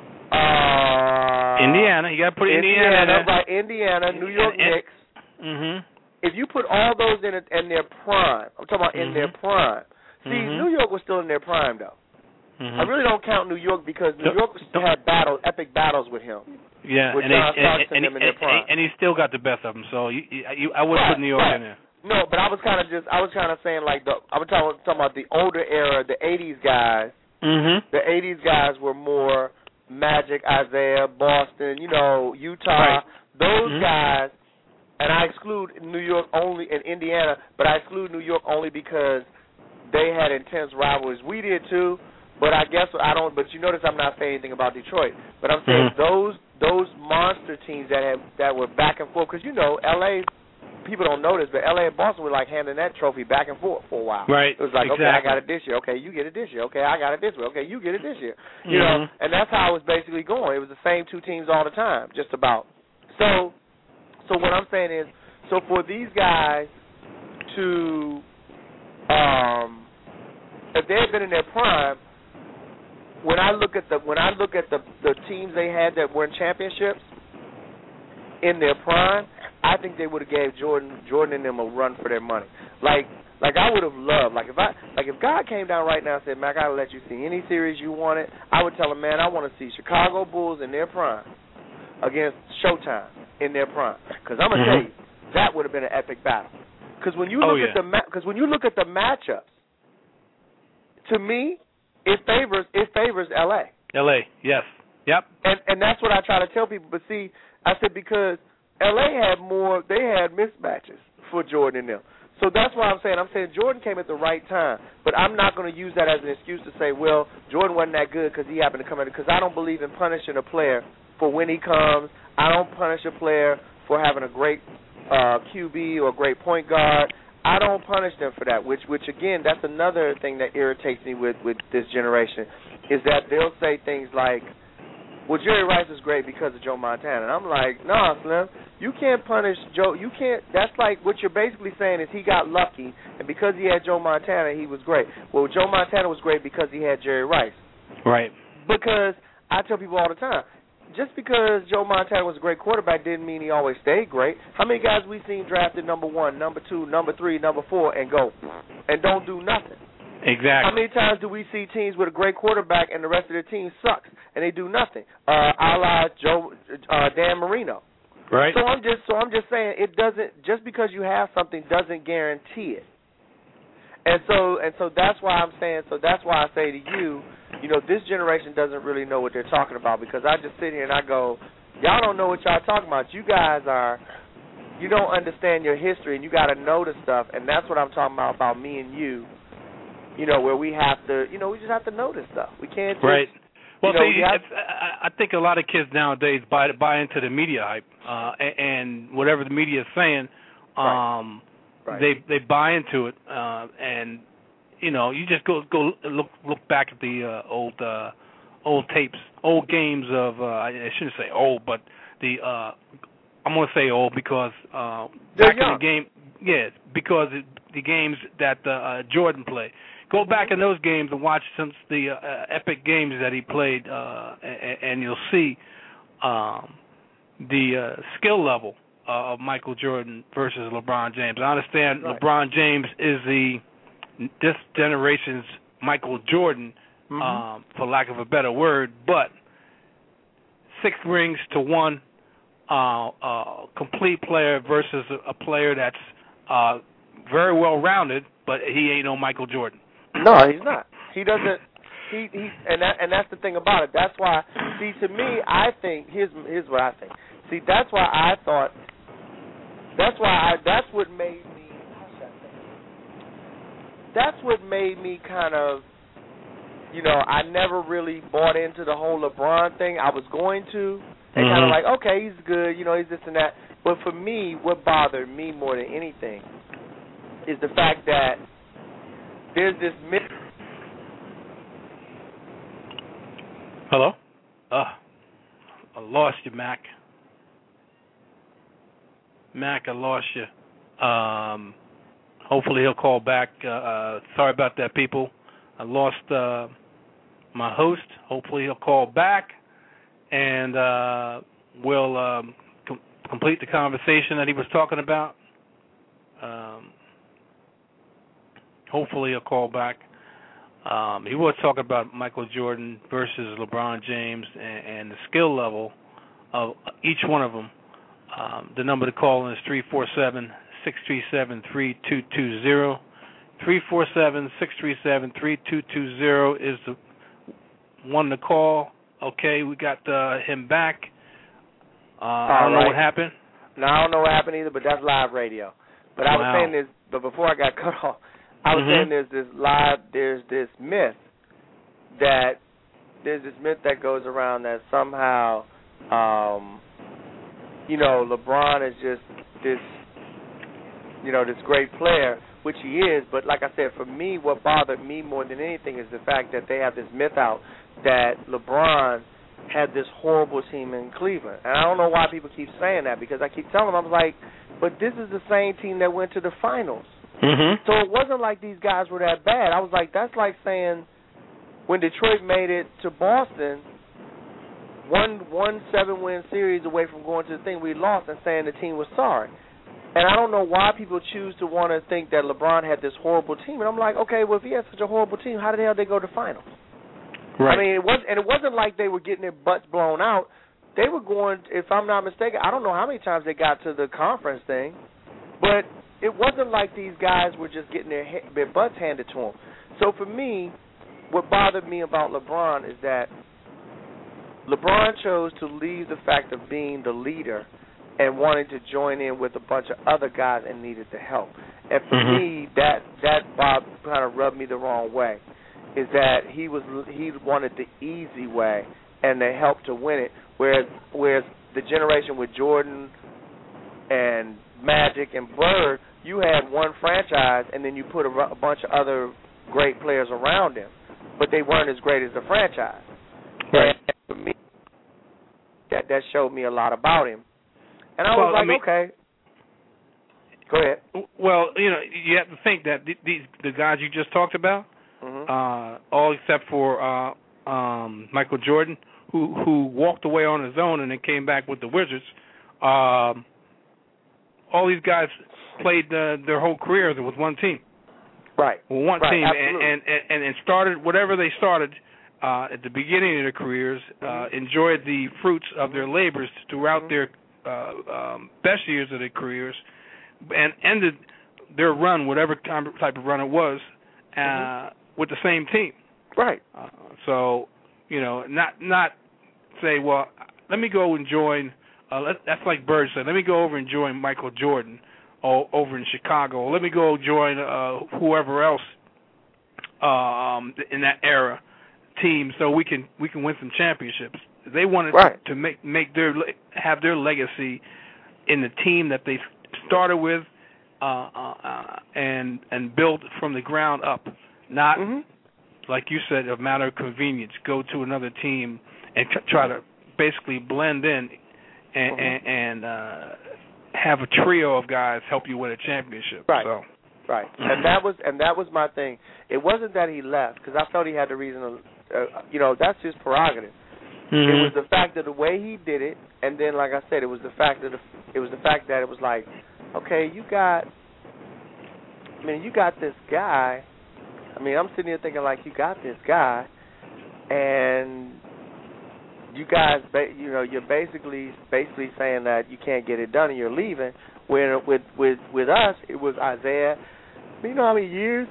Speaker 3: uh,
Speaker 2: Indiana. You got to put Indiana,
Speaker 3: Indiana
Speaker 2: there.
Speaker 3: right? Indiana, New York
Speaker 2: and, and,
Speaker 3: Knicks.
Speaker 2: Mm-hmm.
Speaker 3: If you put all those in, in their prime, I'm talking about
Speaker 2: mm-hmm.
Speaker 3: in their prime. See,
Speaker 2: mm-hmm.
Speaker 3: New York was still in their prime, though.
Speaker 2: Mm-hmm.
Speaker 3: I really don't count New York because New
Speaker 2: Don't,
Speaker 3: York had battle, epic battles with him.
Speaker 2: Yeah,
Speaker 3: with
Speaker 2: and,
Speaker 3: John
Speaker 2: they,
Speaker 3: Starks
Speaker 2: and,
Speaker 3: and,
Speaker 2: and,
Speaker 3: them in their
Speaker 2: and,
Speaker 3: prime.
Speaker 2: and he still got the best of them. So you, you, I wouldn't
Speaker 3: right,
Speaker 2: put New York
Speaker 3: right.
Speaker 2: in there.
Speaker 3: No, but I was kind of just, I was kind of saying like the, I was talking, talking about the older era, the eighties guys.
Speaker 2: Mm-hmm.
Speaker 3: The eighties guys were more Magic, Isaiah, Boston, you know, Utah.
Speaker 2: Right.
Speaker 3: Those
Speaker 2: mm-hmm.
Speaker 3: guys, and I exclude New York only and Indiana, but I exclude New York only because they had intense rivalries. We did too, but I guess I don't. But you notice I'm not saying anything about Detroit. But I'm saying
Speaker 2: mm-hmm.
Speaker 3: those those monster teams that had that were back and forth, because you know L A. People don't know this, but L A and Boston were like handing that trophy back and forth for a while.
Speaker 2: Right.
Speaker 3: It was like,
Speaker 2: exactly.
Speaker 3: okay, I got it this year. Okay, you get it this year. Okay, I got it this way. Okay, you get it this year. You
Speaker 2: mm-hmm.
Speaker 3: know, and that's how it was basically going. It was the same two teams all the time, just about. So, so what I'm saying is, so for these guys to, um, if they had been in their prime, when I look at the when I look at the the teams they had that were in championships in their prime, I think they would have gave Jordan Jordan and them a run for their money. Like like I would have loved. Like if I like if God came down right now and said, Mac, I would let you see any series you wanted, I would tell him, man, I want to see Chicago Bulls in their prime against Showtime in their prime. Because I'm gonna
Speaker 2: mm-hmm.
Speaker 3: tell you, that would have been an epic battle. Because when you look
Speaker 2: oh, yeah.
Speaker 3: at the because ma- when you look at the matchups, to me, it favors it favors L A.
Speaker 2: L A, yes, yep.
Speaker 3: And and that's what I try to tell people. But see, I said because L A had more, they had mismatches for Jordan and them. So that's why I'm saying, I'm saying Jordan came at the right time. But I'm not going to use that as an excuse to say, well, Jordan wasn't that good because he happened to come in. Because I don't believe in punishing a player for when he comes. I don't punish a player for having a great uh, Q B or a great point guard. I don't punish them for that, which, which again, that's another thing that irritates me with, with this generation, is that they'll say things like, well, Jerry Rice is great because of Joe Montana. And I'm like, no, nah, Slim, you can't punish Joe. You can't. That's like what you're basically saying is he got lucky, and because he had Joe Montana, he was great. Well, Joe Montana was great because he had Jerry Rice.
Speaker 2: Right.
Speaker 3: Because I tell people all the time, just because Joe Montana was a great quarterback didn't mean he always stayed great. How many guys we seen drafted number one, number two, number three, number four, and go and don't do nothing?
Speaker 2: Exactly.
Speaker 3: How many times do we see teams with a great quarterback and the rest of their team sucks and they do nothing? Uh, a la Joe, uh, Dan Marino.
Speaker 2: Right.
Speaker 3: So I'm just, so I'm just saying, it doesn't, just because you have something doesn't guarantee it. And so, and so that's why I'm saying, so that's why I say to you, you know, this generation doesn't really know what they're talking about, because I just sit here and I go, y'all don't know what y'all talking about. You guys are, you don't understand your history, and you got to know the stuff, and that's what I'm talking about, about me and you, you know, where we have to, you know, we just have to know this stuff. We can't just,
Speaker 2: right. Well,
Speaker 3: you know,
Speaker 2: see,
Speaker 3: we have,
Speaker 2: I, I think a lot of kids nowadays buy buy into the media hype, uh, and, and whatever the media is saying, um,
Speaker 3: right. Right.
Speaker 2: they they buy into it, uh, and you know, you just go go look look back at the uh, old uh, old tapes, old games of uh, I shouldn't say old, but the uh, I'm gonna say old because uh, back
Speaker 3: young.
Speaker 2: in the game, yeah, because it, the games that uh, uh, Jordan played. Go back in those games and watch some the uh, epic games that he played, uh, and, and you'll see um, the uh, skill level uh, of Michael Jordan versus LeBron James. I understand
Speaker 3: right.
Speaker 2: LeBron James is the this generation's Michael Jordan,
Speaker 3: mm-hmm.
Speaker 2: um, for lack of a better word, but six rings to one uh, uh, complete player versus a, a player that's uh, very well rounded, but he ain't no Michael Jordan.
Speaker 3: No, he's not. He doesn't. He he, and that and that's the thing about it. That's why. See, to me, I think here's here's what I think. See, that's why I thought. That's why I. That's what made me. How should I say? That's what made me kind of. You know, I never really bought into the whole LeBron thing. I was going to, and
Speaker 2: mm-hmm.
Speaker 3: kind of like, okay, he's good. You know, he's this and that. But for me, what bothered me more than anything is the fact that. There's this myth.
Speaker 2: Hello? Uh, I lost you, Mac. Mac, I lost you. Um, hopefully he'll call back. Uh, uh, sorry about that, people. I lost uh, my host. Hopefully he'll call back, and uh, we'll um, com- complete the conversation that he was talking about. Um, Hopefully he'll call back. Um, he was talking about Michael Jordan versus LeBron James and, and the skill level of each one of them. Um, the number to call in is three four seven, six three seven, three two two zero. three four seven, six three seven, three two two zero is the one to call. Okay, we got uh, him back. Uh, I don't
Speaker 3: right.
Speaker 2: know what happened.
Speaker 3: No, I don't know what happened either, but that's live radio. But I
Speaker 2: wow.
Speaker 3: was saying this, but before I got cut off, I was
Speaker 2: mm-hmm.
Speaker 3: saying there's this live, there's this myth that, there's this myth that goes around that somehow, um, you know, LeBron is just this, you know, this great player, which he is. But like I said, for me, what bothered me more than anything is the fact that they have this myth out that LeBron had this horrible team in Cleveland. And I don't know why people keep saying that, because I keep telling them, I'm like, but this is the same team that went to the finals.
Speaker 2: Mm-hmm.
Speaker 3: So it wasn't like these guys were that bad. I was like, that's like saying when Detroit made it to Boston, one one seven win series away from going to the thing, we lost, and saying the team was sorry. And I don't know why people choose to want to think that LeBron had this horrible team. And I'm like, okay, well, if he had such a horrible team, how the hell did they go to finals?
Speaker 2: Right.
Speaker 3: I mean, it was, and it wasn't like they were getting their butts blown out. They were going, if I'm not mistaken, I don't know how many times they got to the conference thing, but it wasn't like these guys were just getting their their butts handed to them. So for me, what bothered me about LeBron is that LeBron chose to leave the fact of being the leader and wanting to join in with a bunch of other guys and needed the help. And for
Speaker 2: mm-hmm.
Speaker 3: me, that that Bob kind of rubbed me the wrong way. Is that he was he wanted the easy way and the help to win it, whereas whereas the generation with Jordan and Magic and Bird, you had one franchise and then you put a, a bunch of other great players around him, but they weren't as great as the franchise.
Speaker 2: Right.
Speaker 3: And for me, that that showed me a lot about him, and I
Speaker 2: well,
Speaker 3: was like,
Speaker 2: I mean,
Speaker 3: okay, go ahead.
Speaker 2: Well, you know, you have to think that these the guys you just talked about,
Speaker 3: mm-hmm.
Speaker 2: uh, all except for uh, um, Michael Jordan, who who walked away on his own and then came back with the Wizards. Um, all these guys played uh, their whole careers with one team.
Speaker 3: Right.
Speaker 2: One
Speaker 3: right.
Speaker 2: team,
Speaker 3: Absolutely.
Speaker 2: and, and and and started whatever they started uh, at the beginning of their careers. Uh, enjoyed the fruits of their labors throughout
Speaker 3: mm-hmm.
Speaker 2: their uh, um, best years of their careers, and ended their run, whatever type of run it was, uh, mm-hmm. with the same team.
Speaker 3: Right.
Speaker 2: Uh, so, you know, not not say, well, let me go and join. Uh, let, that's like Bird said. Let me go over and join Michael Jordan or, over in Chicago. Or let me go join uh, whoever else um, in that era team, so we can we can win some championships. They wanted
Speaker 3: right.
Speaker 2: to make make their have their legacy in the team that they started with, uh, uh, and and build from the ground up, not.
Speaker 3: Mm-hmm.
Speaker 2: Like you said, a matter of convenience. Go to another team and t- try to basically blend in and, mm-hmm. and, and uh, have a trio of guys help you win a championship.
Speaker 3: Right,
Speaker 2: so.
Speaker 3: right. And that was and that was my thing. It wasn't that he left because I felt he had the reason. To, uh, you know, that's his prerogative. Mm-hmm. It was the fact that the way he did it, and then, like I said, it was the fact that the, it was the fact that it was like, okay, you got, I mean, you got this guy. I mean, I'm sitting here thinking like you got this guy, and you guys, you know, you're basically basically saying that you can't get it done and you're leaving. When with with with us, it was Isaiah. You know how many years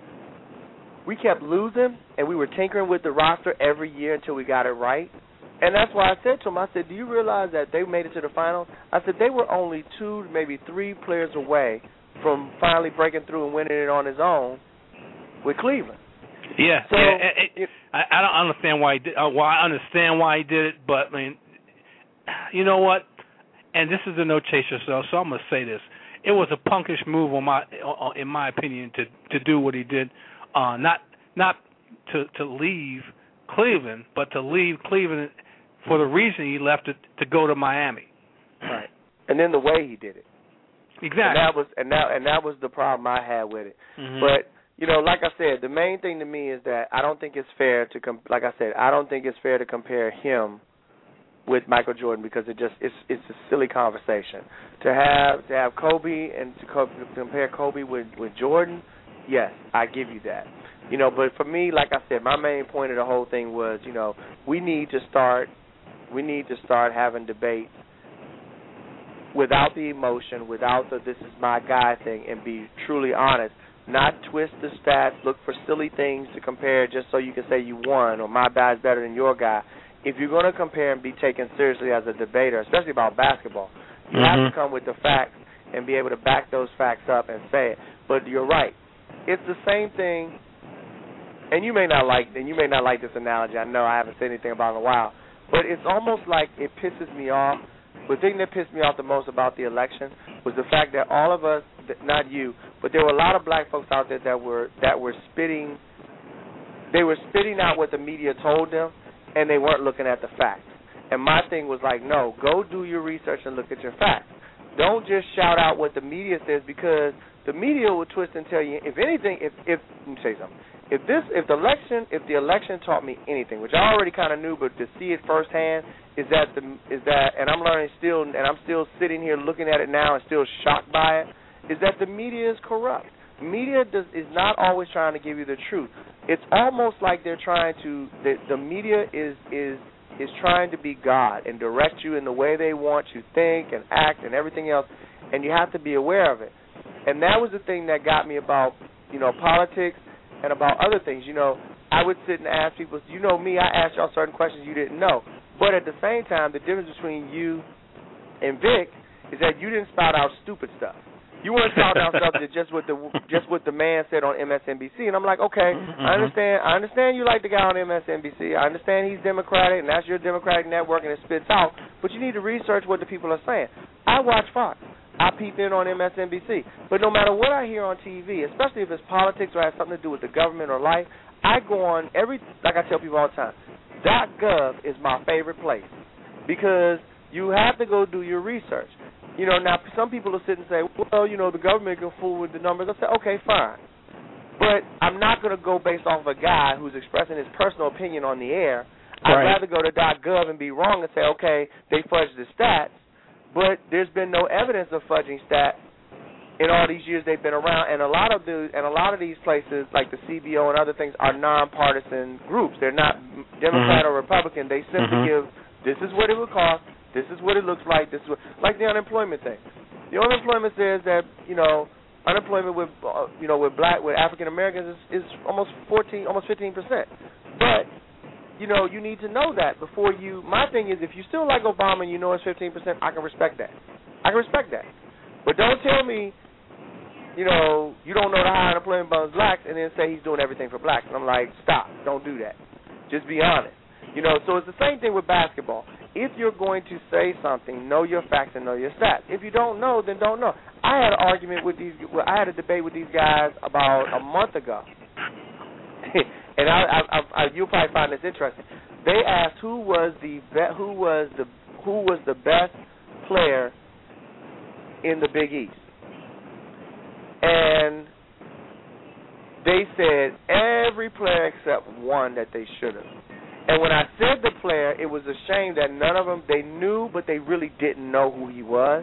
Speaker 3: we kept losing, and we were tinkering with the roster every year until we got it right. And that's why I said to him, I said, do you realize that they made it to the finals? I said they were only two, maybe three players away from finally breaking through and winning it on his own with Cleveland.
Speaker 2: Yeah,
Speaker 3: so,
Speaker 2: yeah. It, it, I, I don't understand why he did. Uh, well, I understand why he did it, but I mean, you know what? And this is a no chaser, so so I'm gonna say this: it was a punkish move, on my, on, in my opinion, to to do what he did. Uh, not not to to leave Cleveland, but to leave Cleveland for the reason he left it to go to Miami.
Speaker 3: Right. And then the way he did it.
Speaker 2: Exactly.
Speaker 3: And that was and that and that was the problem I had with it.
Speaker 2: Mm-hmm.
Speaker 3: But you know, like I said, the main thing to me is that I don't think it's fair to, com- like I said, I don't think it's fair to compare him with Michael Jordan because it just it's it's a silly conversation to have to have Kobe and to, co- to compare Kobe with, with Jordan. Yes, I give you that. You know, but for me, like I said, my main point of the whole thing was, you know, we need to start we need to start having debate without the emotion, without the this is my guy thing, and be truly honest. Not twist the stats, look for silly things to compare just so you can say you won or my guy's better than your guy. If you're going to compare and be taken seriously as a debater, especially about basketball, you mm-hmm. have to come with the facts and be able to back those facts up and say it. But you're right. It's the same thing, and you may not like and you may not like this analogy. I know I haven't said anything about it in a while, but it's almost like it pisses me off. The thing that pissed me off the most about the election was the fact that all of us, not you, but there were a lot of black folks out there that were that were spitting, they were spitting out what the media told them, and they weren't looking at the facts. And my thing was like, no, go do your research and look at your facts. Don't just shout out what the media says because the media will twist and tell you. If anything, if if let me say something. If this, if the election, if the election taught me anything, which I already kind of knew, but to see it firsthand, is that the is that, and I'm learning still, and I'm still sitting here looking at it now and still shocked by it, is that the media is corrupt. Media does, is not always trying to give you the truth. It's almost like they're trying to. The, the media is is is trying to be God and direct you in the way they want you to think and act and everything else, and you have to be aware of it. And that was the thing that got me about, you know, politics. And about other things, you know, I would sit and ask people, you know me, I asked y'all certain questions you didn't know. But at the same time, the difference between you and Vic is that you didn't spout out stupid stuff. You weren't spouting out stuff that just what the just what the man said on M S N B C. And I'm like, okay, mm-hmm. I understand. I understand you like the guy on M S N B C. I understand he's Democratic, and that's your Democratic network, and it spits out. But you need to research what the people are saying. I watch Fox. I peep in on M S N B C. But no matter what I hear on T V, especially if it's politics or has something to do with the government or life, I go on every, like I tell people all the time, .gov is my favorite place because you have to go do your research. You know, now some people will sit and say, well, you know, the government can fool with the numbers. I say, okay, fine. But I'm not going to go based off of a guy who's expressing his personal opinion on the air.
Speaker 4: I'd
Speaker 2: right.
Speaker 4: rather go to .gov and be wrong and say, okay, they fudged the stats, but there's been no evidence of fudging stats in all these years they've been around. And a lot of the and a lot of these places, like the C B O and other things, are nonpartisan groups. They're not Democrat
Speaker 2: mm-hmm.
Speaker 4: or Republican. They simply
Speaker 2: mm-hmm.
Speaker 4: give, this is what it would cost, this is what it looks like, this is what, like the unemployment thing. The unemployment says that, you know, unemployment with, uh, you know, with black, with African Americans is, is almost fourteen, almost fifteen percent. But, you know, you need to know that before you, my thing is, if you still like Obama and you know it's fifteen percent, I can respect that. I can respect that. But don't tell me, you know, you don't know the high unemployment among blacks and then say he's doing everything for blacks. And I'm like, stop, don't do that. Just be honest. You know, so it's the same thing with basketball. If you're going to say something, know your facts and know your stats. If you don't know, then don't know. I had an argument with these, well, I had a debate with these guys about a month ago. And I, I, I, I, you'll probably find this interesting. They asked who was the be, who was the who was the best player in the Big East, and they said every player except one that they should have. And when I said the player, it was a shame that none of them, they knew, but they really didn't know who he was.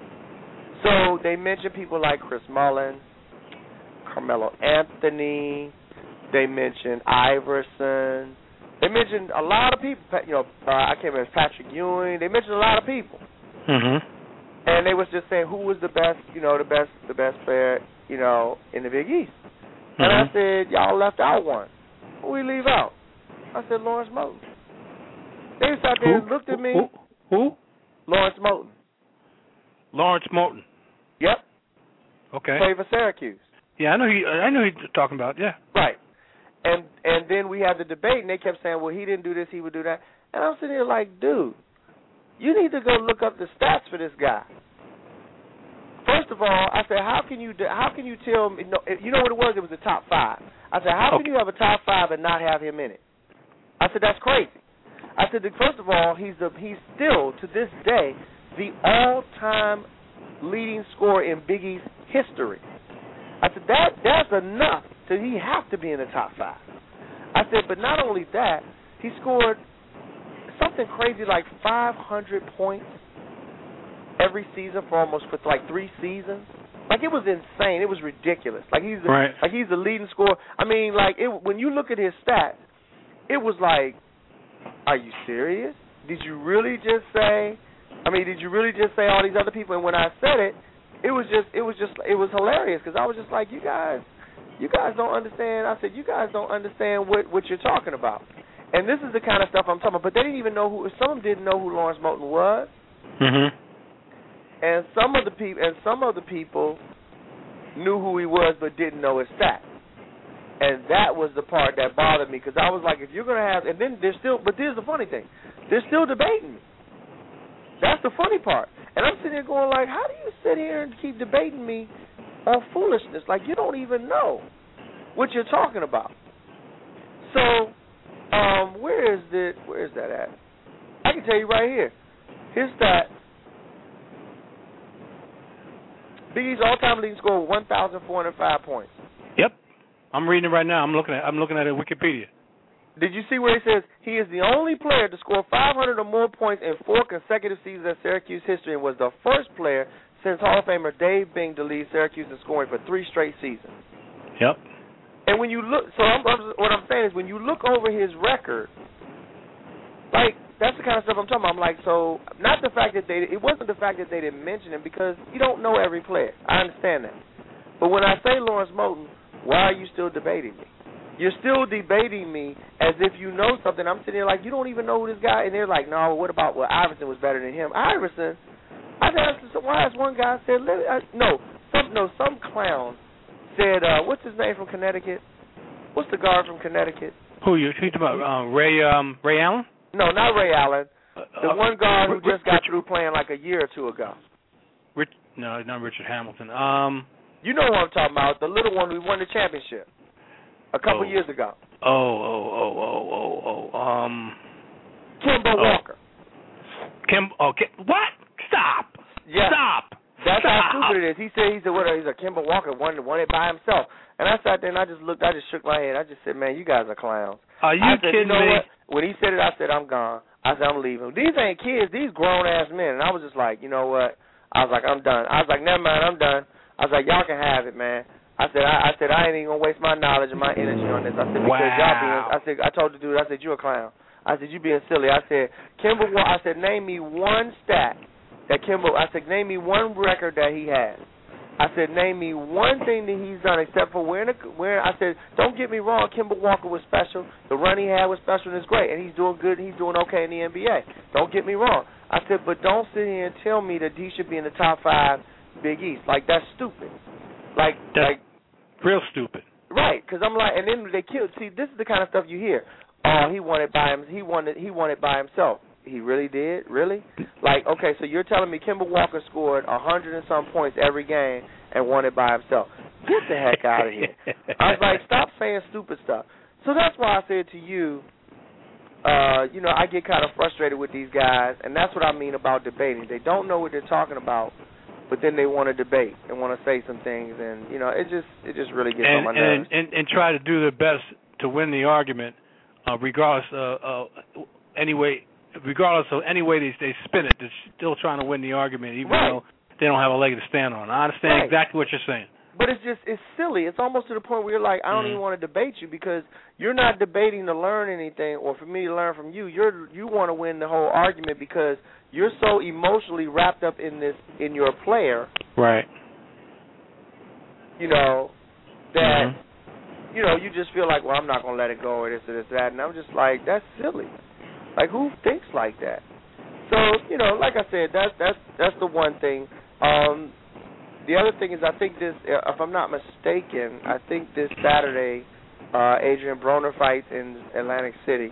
Speaker 4: So they mentioned people like Chris Mullin, Carmelo Anthony. They mentioned Iverson. They mentioned a lot of people. You know, uh, I can't remember, Patrick Ewing. They mentioned a lot of people.
Speaker 2: Mm-hmm.
Speaker 4: And they was just saying who was the best, you know, the best, the best player, you know, in the Big East. Mm-hmm. And I said, y'all left out one. Who we leave out? I said Lawrence Moten. They sat there and looked at me.
Speaker 2: Who? Who?
Speaker 4: Lawrence Moten.
Speaker 2: Lawrence Moten.
Speaker 4: Yep.
Speaker 2: Okay.
Speaker 4: Played for Syracuse.
Speaker 2: Yeah, I know he. I know he's talking about. Yeah.
Speaker 4: Right. And and then we had the debate, and they kept saying, well, he didn't do this, he would do that. And I'm sitting there like, dude, you need to go look up the stats for this guy. First of all, I said, how can you how can you tell me? You know what it was? It was the top five. I said, how
Speaker 2: okay.
Speaker 4: can you have a top five and not have him in it? I said, that's crazy. I said, first of all, he's the he's still to this day the all-time leading scorer in Big East history. I said, that that's enough. So he have to be in the top five. I said, but not only that, he scored something crazy like five hundred points every season for almost for like three seasons. Like it was insane. It was ridiculous. Like he's the,
Speaker 2: right.
Speaker 4: like he's the leading scorer. I mean, like it, when you look at his stats, it was like, are you serious? Did you really just say? I mean, did you really just say all these other people? And when I said it, it was just it was just it was hilarious because I was just like, you guys. You guys don't understand. I said, you guys don't understand what, what you're talking about. And this is the kind of stuff I'm talking about. But they didn't even know who, some of them didn't know who Lawrence Moten was.
Speaker 2: Mm-hmm.
Speaker 4: And some of the people, and some of the people knew who he was but didn't know his stats. And that was the part that bothered me because I was like, if you're going to have, and then they're still, but here's the funny thing. They're still debating me. That's the funny part. And I'm sitting there going like, how do you sit here and keep debating me on foolishness? Like you don't even know what you're talking about. So, um, where is the where is that at? I can tell you right here. His stat: Big East all-time leading score one thousand four hundred five points.
Speaker 2: Yep, I'm reading it right now. I'm looking at I'm looking at it on Wikipedia.
Speaker 4: Did you see where it says he is the only player to score five hundred or more points in four consecutive seasons in Syracuse history and was the first player since Hall of Famer Dave Bing to lead Syracuse in scoring for three straight seasons.
Speaker 2: Yep.
Speaker 4: And when you look, so I'm, what I'm saying is when you look over his record, like, that's the kind of stuff I'm talking about. I'm like, so, not the fact that they, it wasn't the fact that they didn't mention him because you don't know every player. I understand that. But when I say Lawrence Moten, why are you still debating me? You're still debating me as if you know something. I'm sitting there like, you don't even know who this guy, and they're like, no, what about, well, Iverson was better than him. Iverson, I asked, so why has one guy said, let me, I, no, some, no, some clown said, uh, what's his name from Connecticut? What's the guard from Connecticut?
Speaker 2: Who are you talking about? Uh, Ray, um, Ray Allen?
Speaker 4: No, not Ray Allen. The
Speaker 2: uh,
Speaker 4: one guard
Speaker 2: Rich,
Speaker 4: who just got
Speaker 2: Rich,
Speaker 4: through playing like a year or two ago.
Speaker 2: Rich, no, not Richard Hamilton. Um,
Speaker 4: you know what I'm talking about? The little one who won the championship a couple
Speaker 2: oh.
Speaker 4: years ago.
Speaker 2: Oh, oh, oh, oh, oh, oh. Um,
Speaker 4: Kemba
Speaker 2: oh.
Speaker 4: Walker.
Speaker 2: Kim. Oh, Kim, what? Stop.
Speaker 4: Yeah.
Speaker 2: Stop.
Speaker 4: That's how stupid it is. He said, he said, what? He's a Kemba Walker won, won it by himself. And I sat there and I just looked, I just shook my head. I just said, man, you guys are clowns.
Speaker 2: Are you
Speaker 4: I said,
Speaker 2: kidding
Speaker 4: you know
Speaker 2: me?
Speaker 4: What? When he said it, I said, I'm gone. I said, I'm leaving. These ain't kids. These grown-ass men. And I was just like, you know what? I was like, I'm done. I was like, never mind, I'm done. I was like, y'all can have it, man. I said, I, I said, I ain't even going to waste my knowledge and my energy on this. I said, because
Speaker 2: wow.
Speaker 4: y'all being, I said, I told the dude, I said, you a clown. I said, you being silly. I said, Kemba Walker, I said, name me one stat that Kemba, I said, name me one record that he has. I said, name me one thing that he's done except for wearing a, wearing, I said, don't get me wrong, Kemba Walker was special. The run he had was special and it's great. And he's doing good, he's doing okay in the N B A. Don't get me wrong. I said, but don't sit here and tell me that he should be in the top five Big East. Like, that's stupid. Like,
Speaker 2: that's
Speaker 4: like,
Speaker 2: real stupid.
Speaker 4: Right, because I'm like, and then they killed. See, this is the kind of stuff you hear. Oh, he won it by him. He won it. He won it by himself. He really did? Really? Like, okay, so you're telling me Kemba Walker scored a hundred and some points every game and won it by himself? Get the heck out of here! I was like, stop saying stupid stuff. So that's why I said to you, uh, you know, I get kind of frustrated with these guys, and that's what I mean about debating. They don't know what they're talking about, but then they want to debate and want to say some things, and you know, it just it just really gets
Speaker 2: and,
Speaker 4: on my nerves.
Speaker 2: And, and and try to do their best to win the argument, uh, regardless of uh, anyway, regardless of any way they they spin it. They're still trying to win the argument, even
Speaker 4: right.
Speaker 2: though they don't have a leg to stand on. I understand
Speaker 4: right.
Speaker 2: exactly what you're saying.
Speaker 4: But it's just, it's silly. It's almost to the point where you're like, I don't mm-hmm. even want to debate you because you're not debating to learn anything or for me to learn from you. You're You want to win the whole argument because you're so emotionally wrapped up in this, in your player.
Speaker 2: Right.
Speaker 4: You know, that,
Speaker 2: mm-hmm.
Speaker 4: you know, you just feel like, well, I'm not going to let it go or this or this or that. And I'm just like, that's silly. Like, who thinks like that? So, you know, like I said, that's, that's, that's the one thing. Um... The other thing is, I think this, if I'm not mistaken, I think this Saturday, uh, Adrian Broner fights in Atlantic City.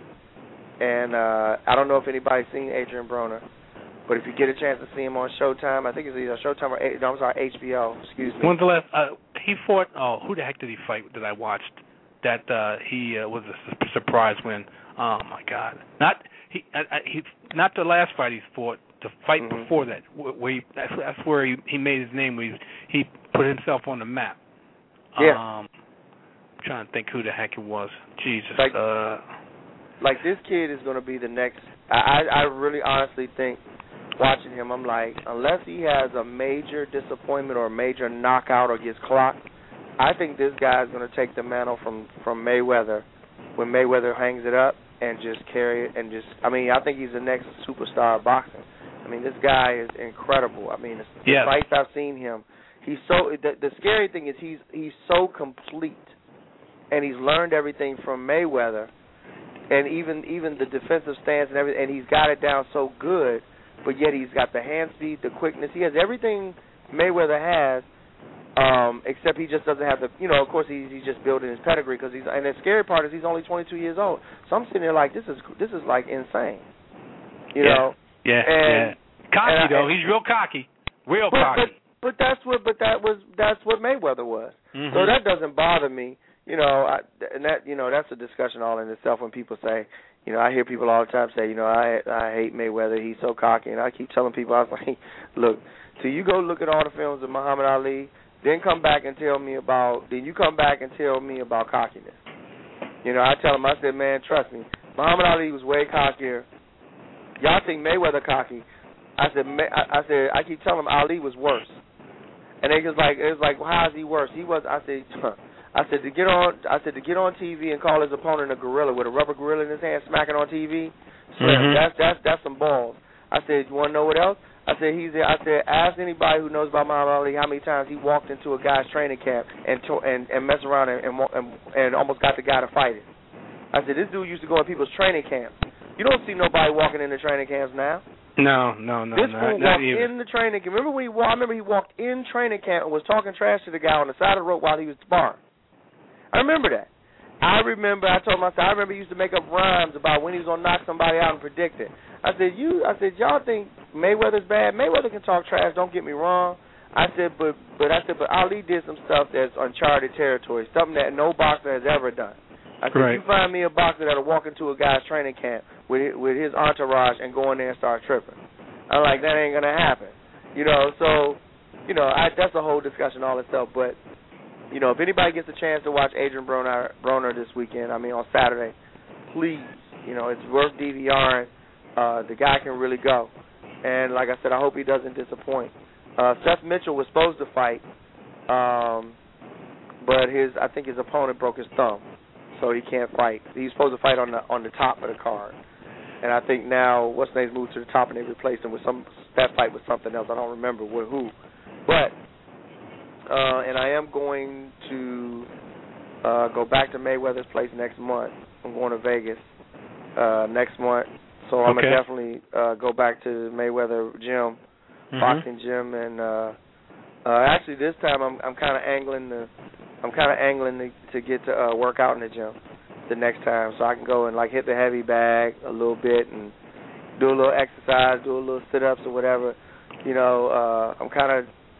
Speaker 4: And uh, I don't know if anybody's seen Adrian Broner, but if you get a chance to see him on Showtime, I think it's either Showtime or, no, I'm sorry, H B O, excuse me.
Speaker 2: When's the last, uh, he fought, oh, who the heck did he fight that I watched that uh, he uh, was a su- surprise win? Oh, my God. Not, he, uh, he, not the last fight he fought. The fight
Speaker 4: mm-hmm.
Speaker 2: before that, where he, that's, that's where he, he made his name, where he, he put himself on the map.
Speaker 4: Yeah.
Speaker 2: Um, I'm trying to think who the heck it was. Jesus.
Speaker 4: Like,
Speaker 2: uh,
Speaker 4: like this kid is going to be the next. I, I really honestly think, watching him, I'm like, unless he has a major disappointment or a major knockout or gets clocked, I think this guy is going to take the mantle from, from Mayweather when Mayweather hangs it up and just carry it and just, I mean, I think he's the next superstar of boxing. I mean, this guy is incredible. I mean, the, the
Speaker 2: yes.
Speaker 4: fights I've seen him, he's so, the, the scary thing is he's he's so complete, and he's learned everything from Mayweather, and even even the defensive stance and everything, and he's got it down so good, but yet he's got the hand speed, the quickness. He has everything Mayweather has, um, except he just doesn't have the, you know, of course he's, he's just building his pedigree, because he's, and the scary part is he's only twenty-two years old. So I'm sitting there like, this is, this is like insane, you
Speaker 2: yeah.
Speaker 4: know?
Speaker 2: Yeah,
Speaker 4: and,
Speaker 2: yeah. Cocky
Speaker 4: and,
Speaker 2: though,
Speaker 4: and,
Speaker 2: he's real cocky, real
Speaker 4: but,
Speaker 2: cocky.
Speaker 4: But, but that's what, but that was, that's what Mayweather was.
Speaker 2: Mm-hmm.
Speaker 4: So that doesn't bother me, you know. I, and that, you know, that's a discussion all in itself when people say, you know, I hear people all the time say, you know, I, I hate Mayweather. He's so cocky, and I keep telling people, I was like, look, till you go look at all the films of Muhammad Ali, then come back and tell me about, then you come back and tell me about cockiness. You know, I tell them, I said, man, trust me, Muhammad Ali was way cockier. Y'all think Mayweather cocky. I said, I, I said, I keep telling them Ali was worse. And they just like, it was like, well, how is he worse? He was, I said, I said to get on, I said to get on T V and call his opponent a gorilla with a rubber gorilla in his hand, smacking on T V. So mm-hmm. that's that's that's some balls. I said, you want to know what else? I said, he's. I said, ask anybody who knows about Muhammad Ali how many times he walked into a guy's training camp and to, and and messed around and, and and almost got the guy to fight it. I said, this dude used to go in people's training camps. You don't see nobody walking in the training camps now.
Speaker 2: No, no, no,
Speaker 4: this
Speaker 2: not,
Speaker 4: fool
Speaker 2: not
Speaker 4: walked
Speaker 2: even.
Speaker 4: in the training camp. Remember when he walked? I remember he walked in training camp and was talking trash to the guy on the side of the road while he was sparring. I remember that. I remember. I told myself. I remember he used to make up rhymes about when he was gonna knock somebody out and predict it. I said, you. I said, y'all think Mayweather's bad? Mayweather can talk trash. Don't get me wrong. I said, but but I said, but Ali did some stuff that's uncharted territory, something that no boxer has ever done. I said,
Speaker 2: right.
Speaker 4: You find me a boxer that'll walk into a guy's training camp with with his entourage and go in there and start tripping. I'm like, that ain't gonna happen, you know. So you know, I, that's a whole discussion all itself. But you know, if anybody gets a chance to watch Adrian Broner, Broner this weekend, I mean on Saturday, please, you know, it's worth DVRing. Uh, the guy can really go, and like I said, I hope he doesn't disappoint. Uh, Seth Mitchell was supposed to fight, um, but his I think his opponent broke his thumb, so he can't fight. He's supposed to fight on the on the top of the card, and I think now what's his name moved to the top and they replaced him with some that fight with something else. I don't remember with who, but uh, and I am going to uh, go back to Mayweather's place next month. I'm going to Vegas uh, next month, so I'm
Speaker 2: okay.
Speaker 4: gonna definitely uh, go back to Mayweather gym,
Speaker 2: mm-hmm.
Speaker 4: boxing gym, and uh, uh, actually this time I'm I'm kind of angling to I'm kind of angling to, to get to uh, work out in the gym the next time, so I can go and like hit the heavy bag a little bit and do a little exercise, do a little sit-ups or whatever. You know, uh, I'm kind of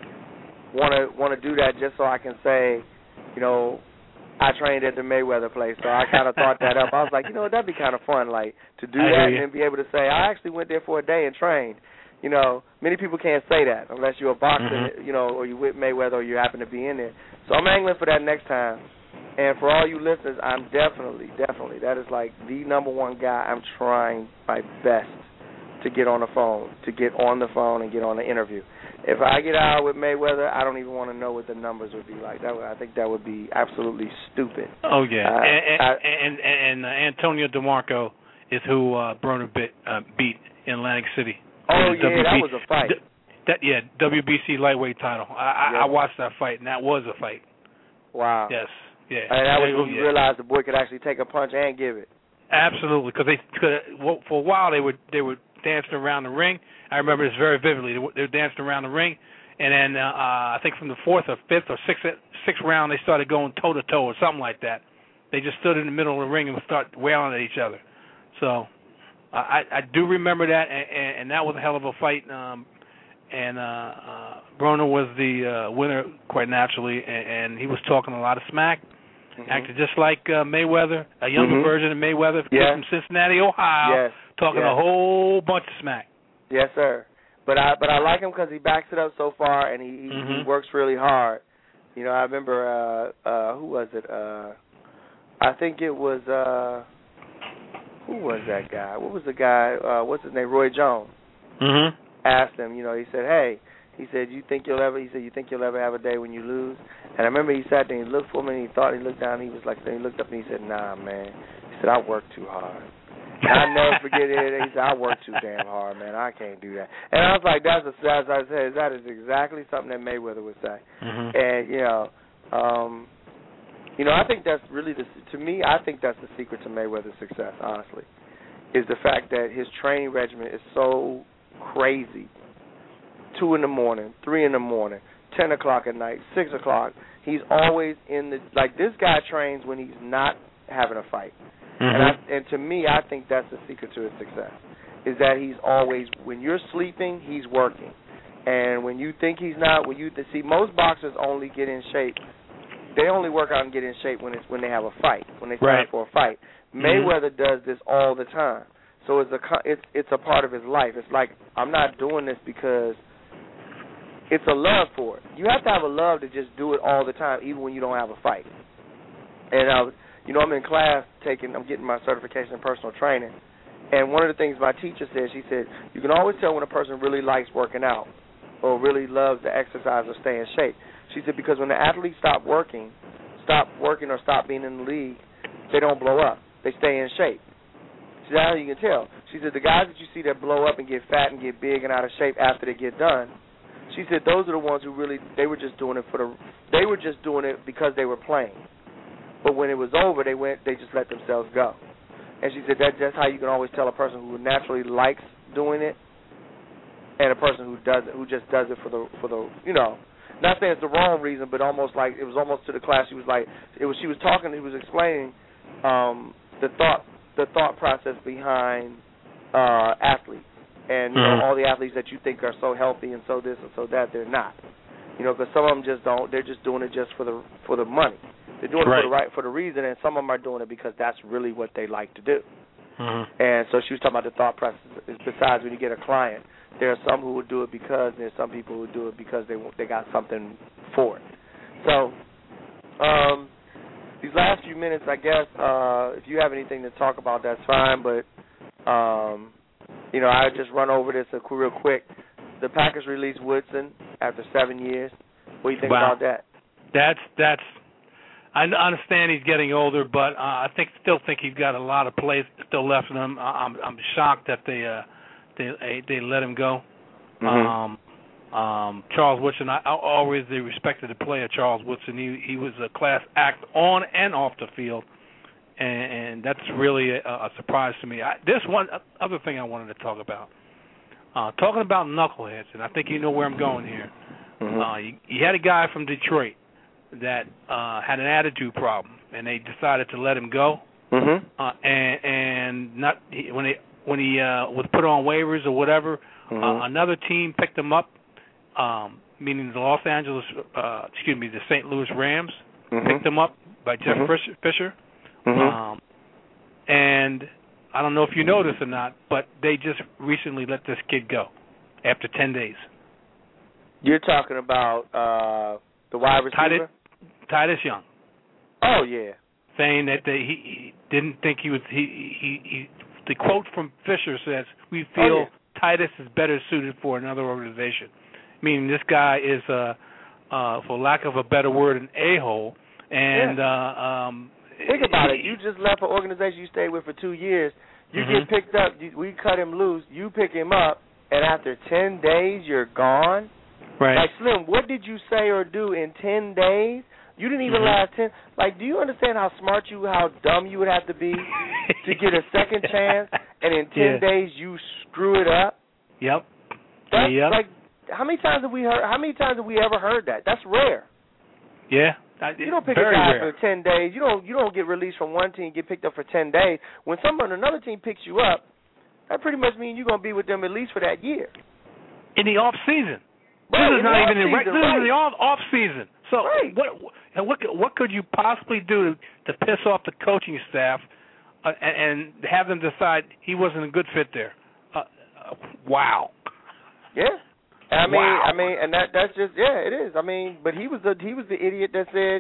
Speaker 4: want to want to do that just so I can say, you know, I trained at the Mayweather place. So I kind of thought that up. I was like, you know, that'd be kind of fun, like to do
Speaker 2: I
Speaker 4: that and then be able to say I actually went there for a day and trained. You know, many people can't say that unless you're a boxer, mm-hmm. you know, or you're with Mayweather or you happen to be in there. So I'm angling for that next time. And for all you listeners, I'm definitely, definitely, that is like the number one guy. I'm trying my best to get on the phone, to get on the phone and get on the interview. If I get out with Mayweather, I don't even want to know what the numbers would be like. That would, I think that would be absolutely stupid.
Speaker 2: Oh, yeah.
Speaker 4: Uh,
Speaker 2: and
Speaker 4: I,
Speaker 2: and, and, and uh, Antonio DeMarco is who uh, Broner bit, uh, beat in Atlantic City.
Speaker 4: Oh, yeah,
Speaker 2: W B,
Speaker 4: that was a fight.
Speaker 2: D- that, yeah, W B C lightweight title. I,
Speaker 4: yes.
Speaker 2: I watched that fight, and that was a fight.
Speaker 4: Wow.
Speaker 2: Yes, yeah.
Speaker 4: And that was
Speaker 2: yeah,
Speaker 4: when you
Speaker 2: yeah.
Speaker 4: realized the boy could actually take a punch and give it.
Speaker 2: Absolutely, because they could. Well, for a while they were they were dancing around the ring. I remember this very vividly. They were, they were dancing around the ring, and then uh, I think from the fourth or fifth or sixth sixth round they started going toe to toe or something like that. They just stood in the middle of the ring and started wailing at each other. So uh, I, I do remember that, and, and, and that was a hell of a fight. Um, and uh, uh, Broner was the uh, winner quite naturally, and, and he was talking a lot of smack. Mm-hmm. Acted just like uh, Mayweather, a younger
Speaker 4: mm-hmm.
Speaker 2: version of Mayweather
Speaker 4: yes.
Speaker 2: from Cincinnati, Ohio,
Speaker 4: yes.
Speaker 2: talking
Speaker 4: yes.
Speaker 2: a whole bunch of smack.
Speaker 4: Yes, sir. But I but I like him because he backs it up so far, and he, he,
Speaker 2: mm-hmm.
Speaker 4: he works really hard. You know, I remember uh, uh, who was it? Uh, I think it was uh, who was that guy? What was the guy? Uh, what's his name? Roy Jones.
Speaker 2: Mm-hmm.
Speaker 4: Asked him. You know, he said, "Hey." He said, "You think you'll ever?" He said, "You think you'll ever have a day when you lose?" And I remember he sat there and he looked for me and he thought he looked down. And he was like, then he looked up and he said, "Nah, man." He said, "I work too hard." And I never forget it. He said, "I work too damn hard, man. I can't do that." And I was like, "That's a, as I said, that is exactly something that Mayweather would say."
Speaker 2: Mm-hmm.
Speaker 4: And you know, um, you know, I think that's really the to me. I think that's the secret to Mayweather's success. Honestly, is the fact that his training regimen is so crazy. Two in the morning, three in the morning, ten o'clock at night, six o'clock. He's always in the like. This guy trains when he's not having a fight, mm-hmm. and I, and to me, I think that's the secret to his success. Is that he's always when you're sleeping, he's working, and when you think he's not, when you see most boxers only get in shape. They only work out and get in shape when it's when they have a fight, when they sign
Speaker 2: right.
Speaker 4: up for a fight.
Speaker 2: Mm-hmm.
Speaker 4: Mayweather does this all the time, so it's a it's it's a part of his life. It's like I'm not doing this because. It's a love for it. You have to have a love to just do it all the time, even when you don't have a fight. And I was, you know, I'm in class taking, I'm getting my certification in personal training, and one of the things my teacher said, she said, you can always tell when a person really likes working out or really loves to exercise or stay in shape. She said because when the athletes stop working, stop working or stop being in the league, they don't blow up. They stay in shape. She said, how you can tell? She said the guys that you see that blow up and get fat and get big and out of shape after they get done. She said those are the ones who really, they were just doing it for the, they were just doing it because they were playing. But when it was over, they went, they just let themselves go. And she said that, that's how you can always tell a person who naturally likes doing it and a person who doesn't, who just does it for the, for the, you know, not saying it's the wrong reason, but almost like, it was almost to the class, she was like, it was, she was talking, he was explaining um, the thought, the thought process behind uh, athletes. And, you know, all the athletes that you think are so healthy and so this and so that, they're not. You know, because some of them just don't. They're just doing it just for the for the money. They're doing
Speaker 2: right.
Speaker 4: it for the right for the reason, and some of them are doing it because that's really what they like to do.
Speaker 2: Mm-hmm.
Speaker 4: And so she was talking about the thought process. Besides, when you get a client, there are some who will do it because, and there's some people who do it because they they got something for it. So, um, these last few minutes, I guess, uh, if you have anything to talk about, that's fine. But, um, you know, I'll just run over this real quick. The Packers released Woodson after seven years. What do you think
Speaker 2: wow.
Speaker 4: about that?
Speaker 2: That's that's. I understand he's getting older, but uh, I think still think he's got a lot of plays still left in him. I'm I'm shocked that they uh, they they let him go.
Speaker 4: Mm-hmm.
Speaker 2: Um, um, Charles Woodson, I, I always respected the player Charles Woodson. He he was a class act on and off the field, and, and that's really a, a surprise to me. I, there's one other thing I wanted to talk about. Uh, talking about knuckleheads, and I think you know where I'm going here.
Speaker 4: Mm-hmm.
Speaker 2: Uh, you, you had a guy from Detroit that uh, had an attitude problem, and they decided to let him go.
Speaker 4: Mm-hmm.
Speaker 2: Uh, and and not he, when he when he uh, was put on waivers or whatever,
Speaker 4: mm-hmm.
Speaker 2: uh, another team picked him up, um, meaning the Los Angeles, uh, excuse me, the Saint Louis Rams
Speaker 4: mm-hmm.
Speaker 2: picked him up by Jeff
Speaker 4: mm-hmm.
Speaker 2: Fisher.
Speaker 4: Mm-hmm.
Speaker 2: Um, and I don't know if you know this or not, but they just recently let this kid go after ten days.
Speaker 4: You're talking about uh, the wide receiver?
Speaker 2: Titus, Titus Young.
Speaker 4: Oh, yeah.
Speaker 2: Saying that they, he, he didn't think he was, he, he, he, the quote from Fisher says, we feel
Speaker 4: oh, yeah.
Speaker 2: Titus is better suited for another organization. Meaning this guy is, uh, uh, for lack of a better word, an a-hole. And,
Speaker 4: yeah.
Speaker 2: uh, um,
Speaker 4: think about it. You just left an organization you stayed with for two years. You
Speaker 2: mm-hmm.
Speaker 4: get picked up. You, we cut him loose. You pick him up, and after ten days, you're gone.
Speaker 2: Right.
Speaker 4: Like, Slim, what did you say or do in ten days? You didn't even
Speaker 2: mm-hmm.
Speaker 4: last ten. Like, do you understand how smart you, how dumb you would have to be to get a second chance, and in ten
Speaker 2: yeah.
Speaker 4: days you screw it up?
Speaker 2: Yep.
Speaker 4: That's
Speaker 2: yep.
Speaker 4: like, how many times have we heard? How many times have we ever heard that? That's rare.
Speaker 2: Yeah.
Speaker 4: You don't pick
Speaker 2: Very
Speaker 4: a guy
Speaker 2: rare.
Speaker 4: for ten days. You don't. You don't get released from one team, get picked up for ten days. When someone another team picks you up, that pretty much means you're gonna be with them at least for that year.
Speaker 2: In the off season.
Speaker 4: Right,
Speaker 2: this is not even in
Speaker 4: season,
Speaker 2: this
Speaker 4: right.
Speaker 2: is the off off season. So
Speaker 4: right.
Speaker 2: what what what could you possibly do to, to piss off the coaching staff uh, and, and have them decide he wasn't a good fit there? Uh, uh, wow.
Speaker 4: Yeah. I mean,
Speaker 2: wow.
Speaker 4: I mean, and that that's just yeah, it is. I mean, but he was the he was the idiot that said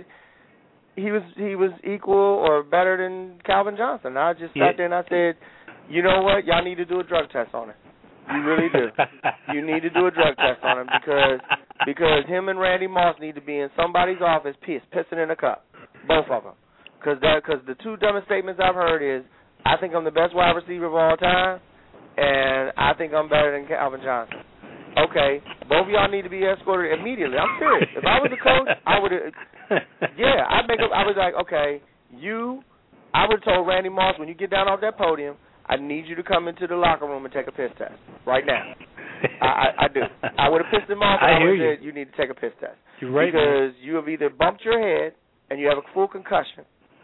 Speaker 4: he was he was equal or better than Calvin Johnson. And I just
Speaker 2: yeah.
Speaker 4: sat there and I said, you know what, y'all need to do a drug test on him. You really do. You need to do a drug test on him because because him and Randy Moss need to be in somebody's office, piss, pissing in a cup, both of them. Because that because the two dumbest statements I've heard is, I think I'm the best wide receiver of all time, and I think I'm better than Calvin Johnson. Okay, both of y'all need to be escorted immediately. I'm serious. If I was the coach, I would have. Yeah, I'd make. A, I was like, okay, you. I would have told Randy Moss when you get down off that podium, I need you to come into the locker room and take a piss test right now. I, I, I do. I would have pissed him off. And I, I would have said you need to take a piss test.
Speaker 2: You're right,
Speaker 4: because
Speaker 2: man.
Speaker 4: you have either bumped your head and you have a full concussion,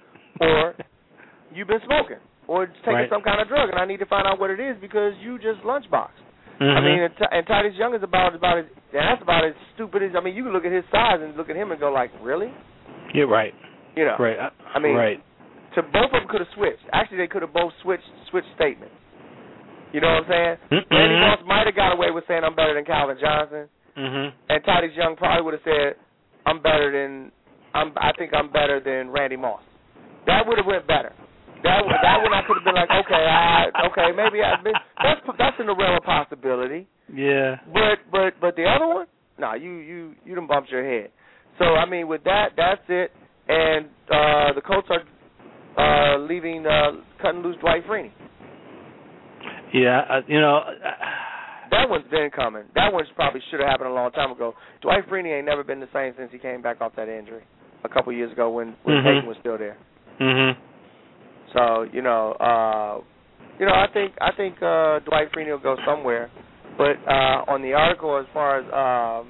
Speaker 4: or you've been smoking, or taking
Speaker 2: right.
Speaker 4: some kind of drug, and I need to find out what it is because you just lunchboxed.
Speaker 2: Mm-hmm.
Speaker 4: I mean, and, T- and Titus Young is about about as that's about as stupid as I mean. You can look at his size and look at him and go like, really?
Speaker 2: You're right.
Speaker 4: You know,
Speaker 2: right.
Speaker 4: I mean,
Speaker 2: right.
Speaker 4: To both of them could have switched. Actually, they could have both switched switched statements. You know what I'm saying?
Speaker 2: Mm-hmm.
Speaker 4: Randy Moss might have got away with saying I'm better than Calvin Johnson,
Speaker 2: mm-hmm.
Speaker 4: and Titus Young probably would have said I'm better than I'm. I think I'm better than Randy Moss. That would have went better. That would, that one I could have been like, okay, I, okay, maybe I've been. That's that's in the realm of possibility.
Speaker 2: Yeah.
Speaker 4: But but but the other one, no, nah, you you you done bumped your head. So I mean, with that, that's it. And uh, the Colts are uh, leaving, uh, cutting loose Dwight Freeney.
Speaker 2: Yeah, uh, you know. Uh,
Speaker 4: that one's been coming. That one probably should have happened a long time ago. Dwight Freeney ain't never been the same since he came back off that injury a couple years ago when when
Speaker 2: mm-hmm.
Speaker 4: Peyton was still there.
Speaker 2: Mm-hmm.
Speaker 4: So you know, uh, you know, I think I think uh, Dwight Freeney will go somewhere. But uh, on the article, as far as um,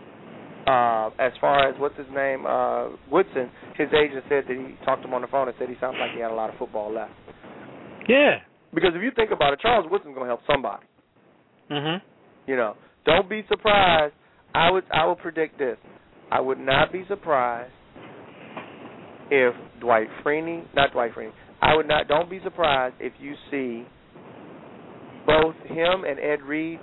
Speaker 4: uh, as far as what's his name, uh, Woodson, his agent said that he talked to him on the phone and said he sounds like he had a lot of football left.
Speaker 2: Yeah.
Speaker 4: Because if you think about it, Charles Woodson's going to help somebody.
Speaker 2: Mhm.
Speaker 4: You know, don't be surprised. I would I would predict this. I would not be surprised if Dwight Freeney, not Dwight Freeney, I would not. Don't be surprised if you see both him and Ed Reed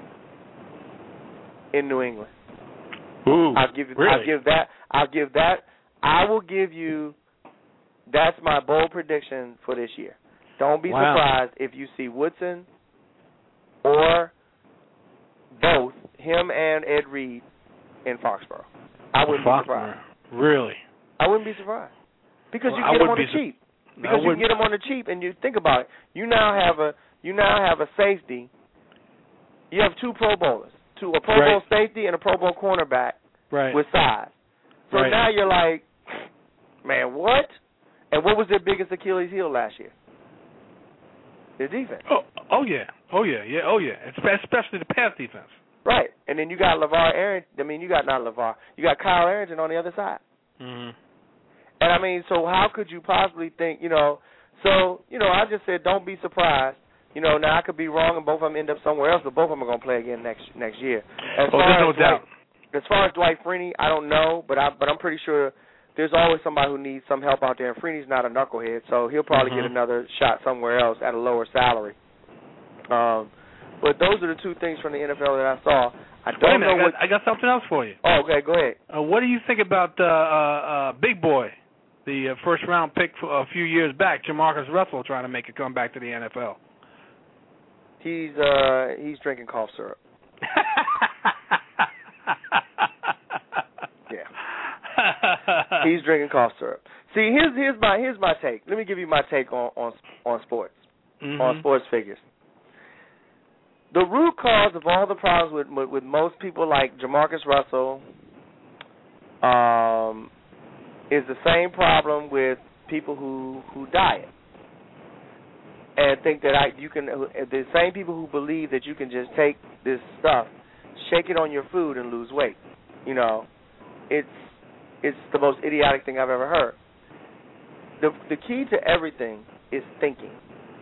Speaker 4: in New England.
Speaker 2: Ooh,
Speaker 4: I'll give you.
Speaker 2: really?
Speaker 4: I'll give that. I'll give that. I will give you. That's my bold prediction for this year. Don't be
Speaker 2: wow.
Speaker 4: surprised if you see Woodson or both him and Ed Reed in Foxborough. I wouldn't
Speaker 2: Foxborough.
Speaker 4: be surprised.
Speaker 2: Really?
Speaker 4: I wouldn't be surprised because
Speaker 2: well,
Speaker 4: you
Speaker 2: I
Speaker 4: get them on
Speaker 2: be
Speaker 4: the
Speaker 2: su-
Speaker 4: cheap. Because
Speaker 2: I
Speaker 4: you can get them on the cheap, and you think about it. You now have a you now have a safety. You have two Pro Bowlers, two a Pro
Speaker 2: right.
Speaker 4: Bowl safety and a Pro Bowl cornerback
Speaker 2: right.
Speaker 4: with size. So
Speaker 2: right.
Speaker 4: now you're like, man, what? And what was their biggest Achilles heel last year? Their defense.
Speaker 2: Oh, oh yeah, oh yeah, yeah, oh yeah. Especially the pass defense.
Speaker 4: Right, and then you got LeVar Arrington. I mean, you got not LeVar. You got Kyle Arrington on the other side.
Speaker 2: Mm-hmm.
Speaker 4: And I mean, so how could you possibly think, you know? So you know, I just said, don't be surprised. You know, now I could be wrong, and both of them end up somewhere else, but both of them are going to play again next next year. As
Speaker 2: oh,
Speaker 4: far
Speaker 2: there's no
Speaker 4: as
Speaker 2: doubt.
Speaker 4: Dwight, as far as Dwight Freeney, I don't know, but I but I'm pretty sure there's always somebody who needs some help out there. And Freeney's not a knucklehead, so he'll probably
Speaker 2: mm-hmm.
Speaker 4: get another shot somewhere else at a lower salary. Um, but those are the two things from the N F L that I saw. I don't
Speaker 2: Wait a minute,
Speaker 4: know
Speaker 2: I got,
Speaker 4: what.
Speaker 2: I got something else for you.
Speaker 4: Oh, okay, go ahead.
Speaker 2: Uh, what do you think about uh, uh, uh, Big Boy, the uh, first round pick for a few years back, Jamarcus Russell, trying to make a comeback to the N F L?
Speaker 4: He's uh he's drinking cough syrup. Yeah. He's drinking cough syrup. See, here's here's my here's my take. Let me give you my take on on, on sports,
Speaker 2: mm-hmm.
Speaker 4: on sports figures. The root cause of all the problems with with, with most people like Jamarcus Russell um, is the same problem with people who, who diet and think that I you can. The same people who believe that you can just take this stuff, shake it on your food, and lose weight. You know, it's it's the most idiotic thing I've ever heard. The the key to everything is thinking.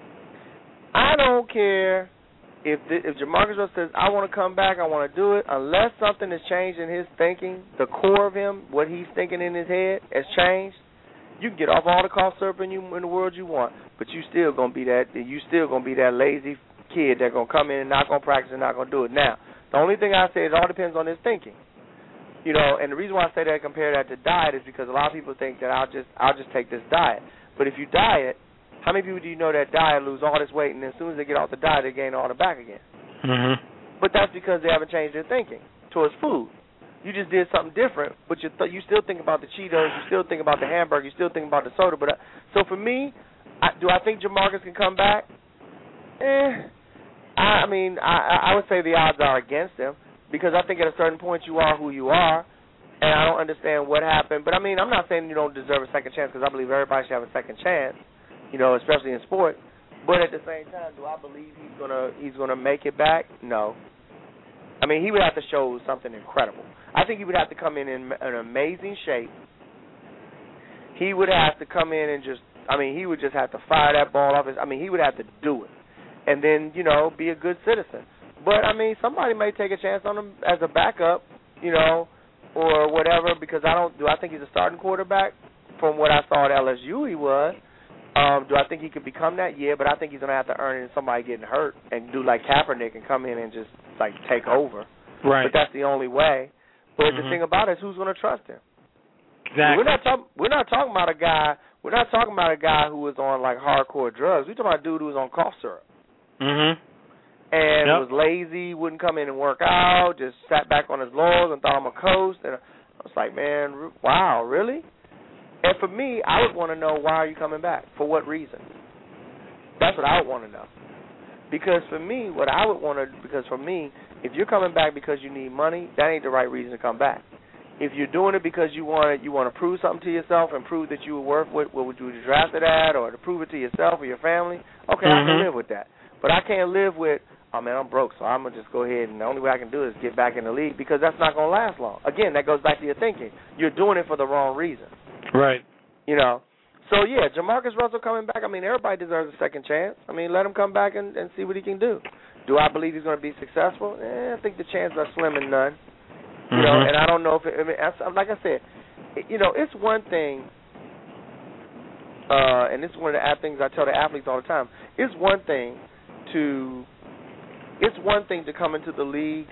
Speaker 4: I don't care if the, if Jamarcus Russell says, I want to come back, I want to do it, unless something has changed in his thinking, the core of him, what he's thinking in his head has changed, you can get off all the cough syrup in, you, in the world you want, but you still gonna be that you still gonna be that lazy kid that's gonna come in and not gonna practice and not gonna do it. Now, the only thing I say is it all depends on his thinking. You know, and the reason why I say that and compare that to diet is because a lot of people think that I'll just I'll just take this diet. But if you diet, how many people do you know that diet lose all this weight and as soon as they get off the diet they gain all the back again?
Speaker 2: Mm-hmm.
Speaker 4: But that's because they haven't changed their thinking towards food. You just did something different, but you th- you still think about the Cheetos, you still think about the hamburger, you still think about the soda. But uh, so for me, I, do I think Jamarcus can come back? Eh, I, I mean, I, I would say the odds are against him because I think at a certain point you are who you are, and I don't understand what happened. But I mean, I'm not saying you don't deserve a second chance because I believe everybody should have a second chance, you know, especially in sports. But at the same time, do I believe he's gonna he's gonna make it back? No. I mean, he would have to show something incredible. I think he would have to come in in an amazing shape. He would have to come in and just, I mean, he would just have to fire that ball off his, I mean, he would have to do it. And then, you know, be a good citizen. But, I mean, somebody may take a chance on him as a backup, you know, or whatever, because I don't, do I think he's a starting quarterback? From what I saw at L S U, he was. Um, do I think he could become that? Yeah, but I think he's going to have to earn it in somebody getting hurt and do like Kaepernick and come in and just, like, take over.
Speaker 2: Right.
Speaker 4: But that's the only way. But
Speaker 2: mm-hmm.
Speaker 4: the thing about it is who's going to trust him?
Speaker 2: Exactly.
Speaker 4: We're not, talk, we're not talking about a guy, we're not talking about a guy who was on, like, hardcore drugs. We're talking about a dude who was on cough syrup.
Speaker 2: Mm-hmm.
Speaker 4: And
Speaker 2: yep.
Speaker 4: was lazy, wouldn't come in and work out, just sat back on his laurels and thought I'm a coach. And I was like, man, wow, really? And for me, I would want to know, why are you coming back? For what reason? That's what I would want to know. Because for me, what I would want to, because for me, if you're coming back because you need money, that ain't the right reason to come back. If you're doing it because you want to, you want to prove something to yourself and prove that you were worth what, what you were drafted at, or to prove it to yourself or your family, okay,
Speaker 2: mm-hmm.
Speaker 4: I can live with that. But I can't live with, oh, man, I'm broke, so I'm going to just go ahead, and the only way I can do it is get back in the league, because that's not going to last long. Again, that goes back to your thinking. You're doing it for the wrong reason.
Speaker 2: Right.
Speaker 4: You know. So, yeah, Jamarcus Russell coming back, I mean, everybody deserves a second chance. I mean, let him come back and, and see what he can do. Do I believe he's going to be successful? Eh, I think the chances are slim and none. You
Speaker 2: mm-hmm.
Speaker 4: know, and I don't know if, it, I mean, like I said, you know, it's one thing. uh, and this is one of the things I tell the athletes all the time. It's one thing to, it's one thing to come into the league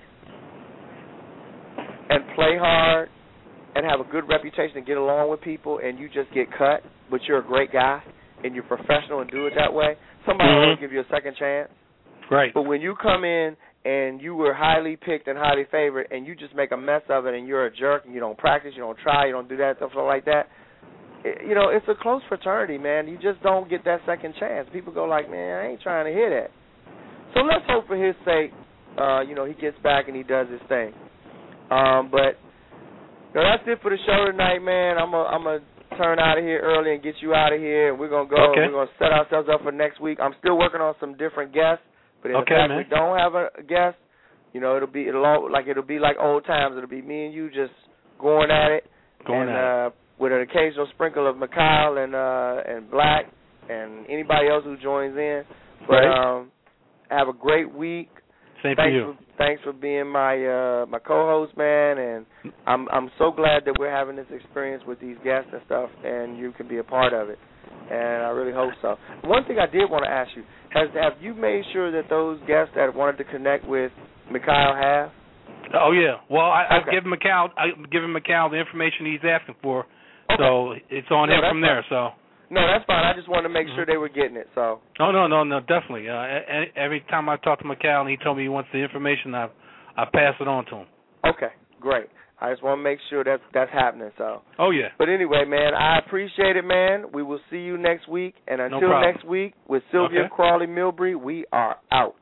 Speaker 4: and play hard and have a good reputation and get along with people, and you just get cut, but you're a great guy and you're professional and do it that way. Somebody
Speaker 2: mm-hmm.
Speaker 4: will give you a second chance.
Speaker 2: Right.
Speaker 4: But when you come in and you were highly picked and highly favored, and you just make a mess of it, and you're a jerk, and you don't practice, you don't try, you don't do that stuff like that, it, you know, it's a close fraternity, man. You just don't get that second chance. People go like, man, I ain't trying to hear that. So let's hope for his sake, uh, you know, he gets back and he does his thing. Um, but you know, that's it for the show tonight, man. I'm gonna I'm gonna turn out of here early and get you out of here, and we're gonna go.
Speaker 2: Okay.
Speaker 4: We're gonna set ourselves up for next week. I'm still working on some different guests. But in
Speaker 2: okay,
Speaker 4: the fact
Speaker 2: man.
Speaker 4: we don't have a guest, you know, it'll be it'll all, like it'll be like old times. It'll be me and you just going at it,
Speaker 2: going
Speaker 4: and,
Speaker 2: at
Speaker 4: uh,
Speaker 2: it,
Speaker 4: with an occasional sprinkle of Mikhail and uh, and Black and anybody else who joins in. But
Speaker 2: right.
Speaker 4: um, have a great week.
Speaker 2: Same
Speaker 4: thanks
Speaker 2: for you.
Speaker 4: For, thanks for being my uh, my co-host, man, and I'm I'm so glad that we're having this experience with these guests and stuff, and you can be a part of it. And I really hope so. One thing I did want to ask you, has have you made sure that those guests that wanted to connect with Mikhail have?
Speaker 2: Oh, yeah. Well, I,
Speaker 4: okay.
Speaker 2: I've given Mikhail, I've given Mikhail the information he's asking for,
Speaker 4: okay.
Speaker 2: so it's on
Speaker 4: no,
Speaker 2: him from there.
Speaker 4: fine.
Speaker 2: So.
Speaker 4: No, that's fine. I just wanted to make sure they were getting it. So.
Speaker 2: Oh, no, no, no, definitely. Uh, every time I talk to Mikhail and he told me he wants the information, I I pass it on to him.
Speaker 4: Okay, great. I just want to make sure that's that's happening. So.
Speaker 2: Oh yeah.
Speaker 4: But anyway, man, I appreciate it, man. We will see you next week, and until
Speaker 2: no
Speaker 4: next week, with Sylvia
Speaker 2: okay.
Speaker 4: Crawley Milbury, we are out.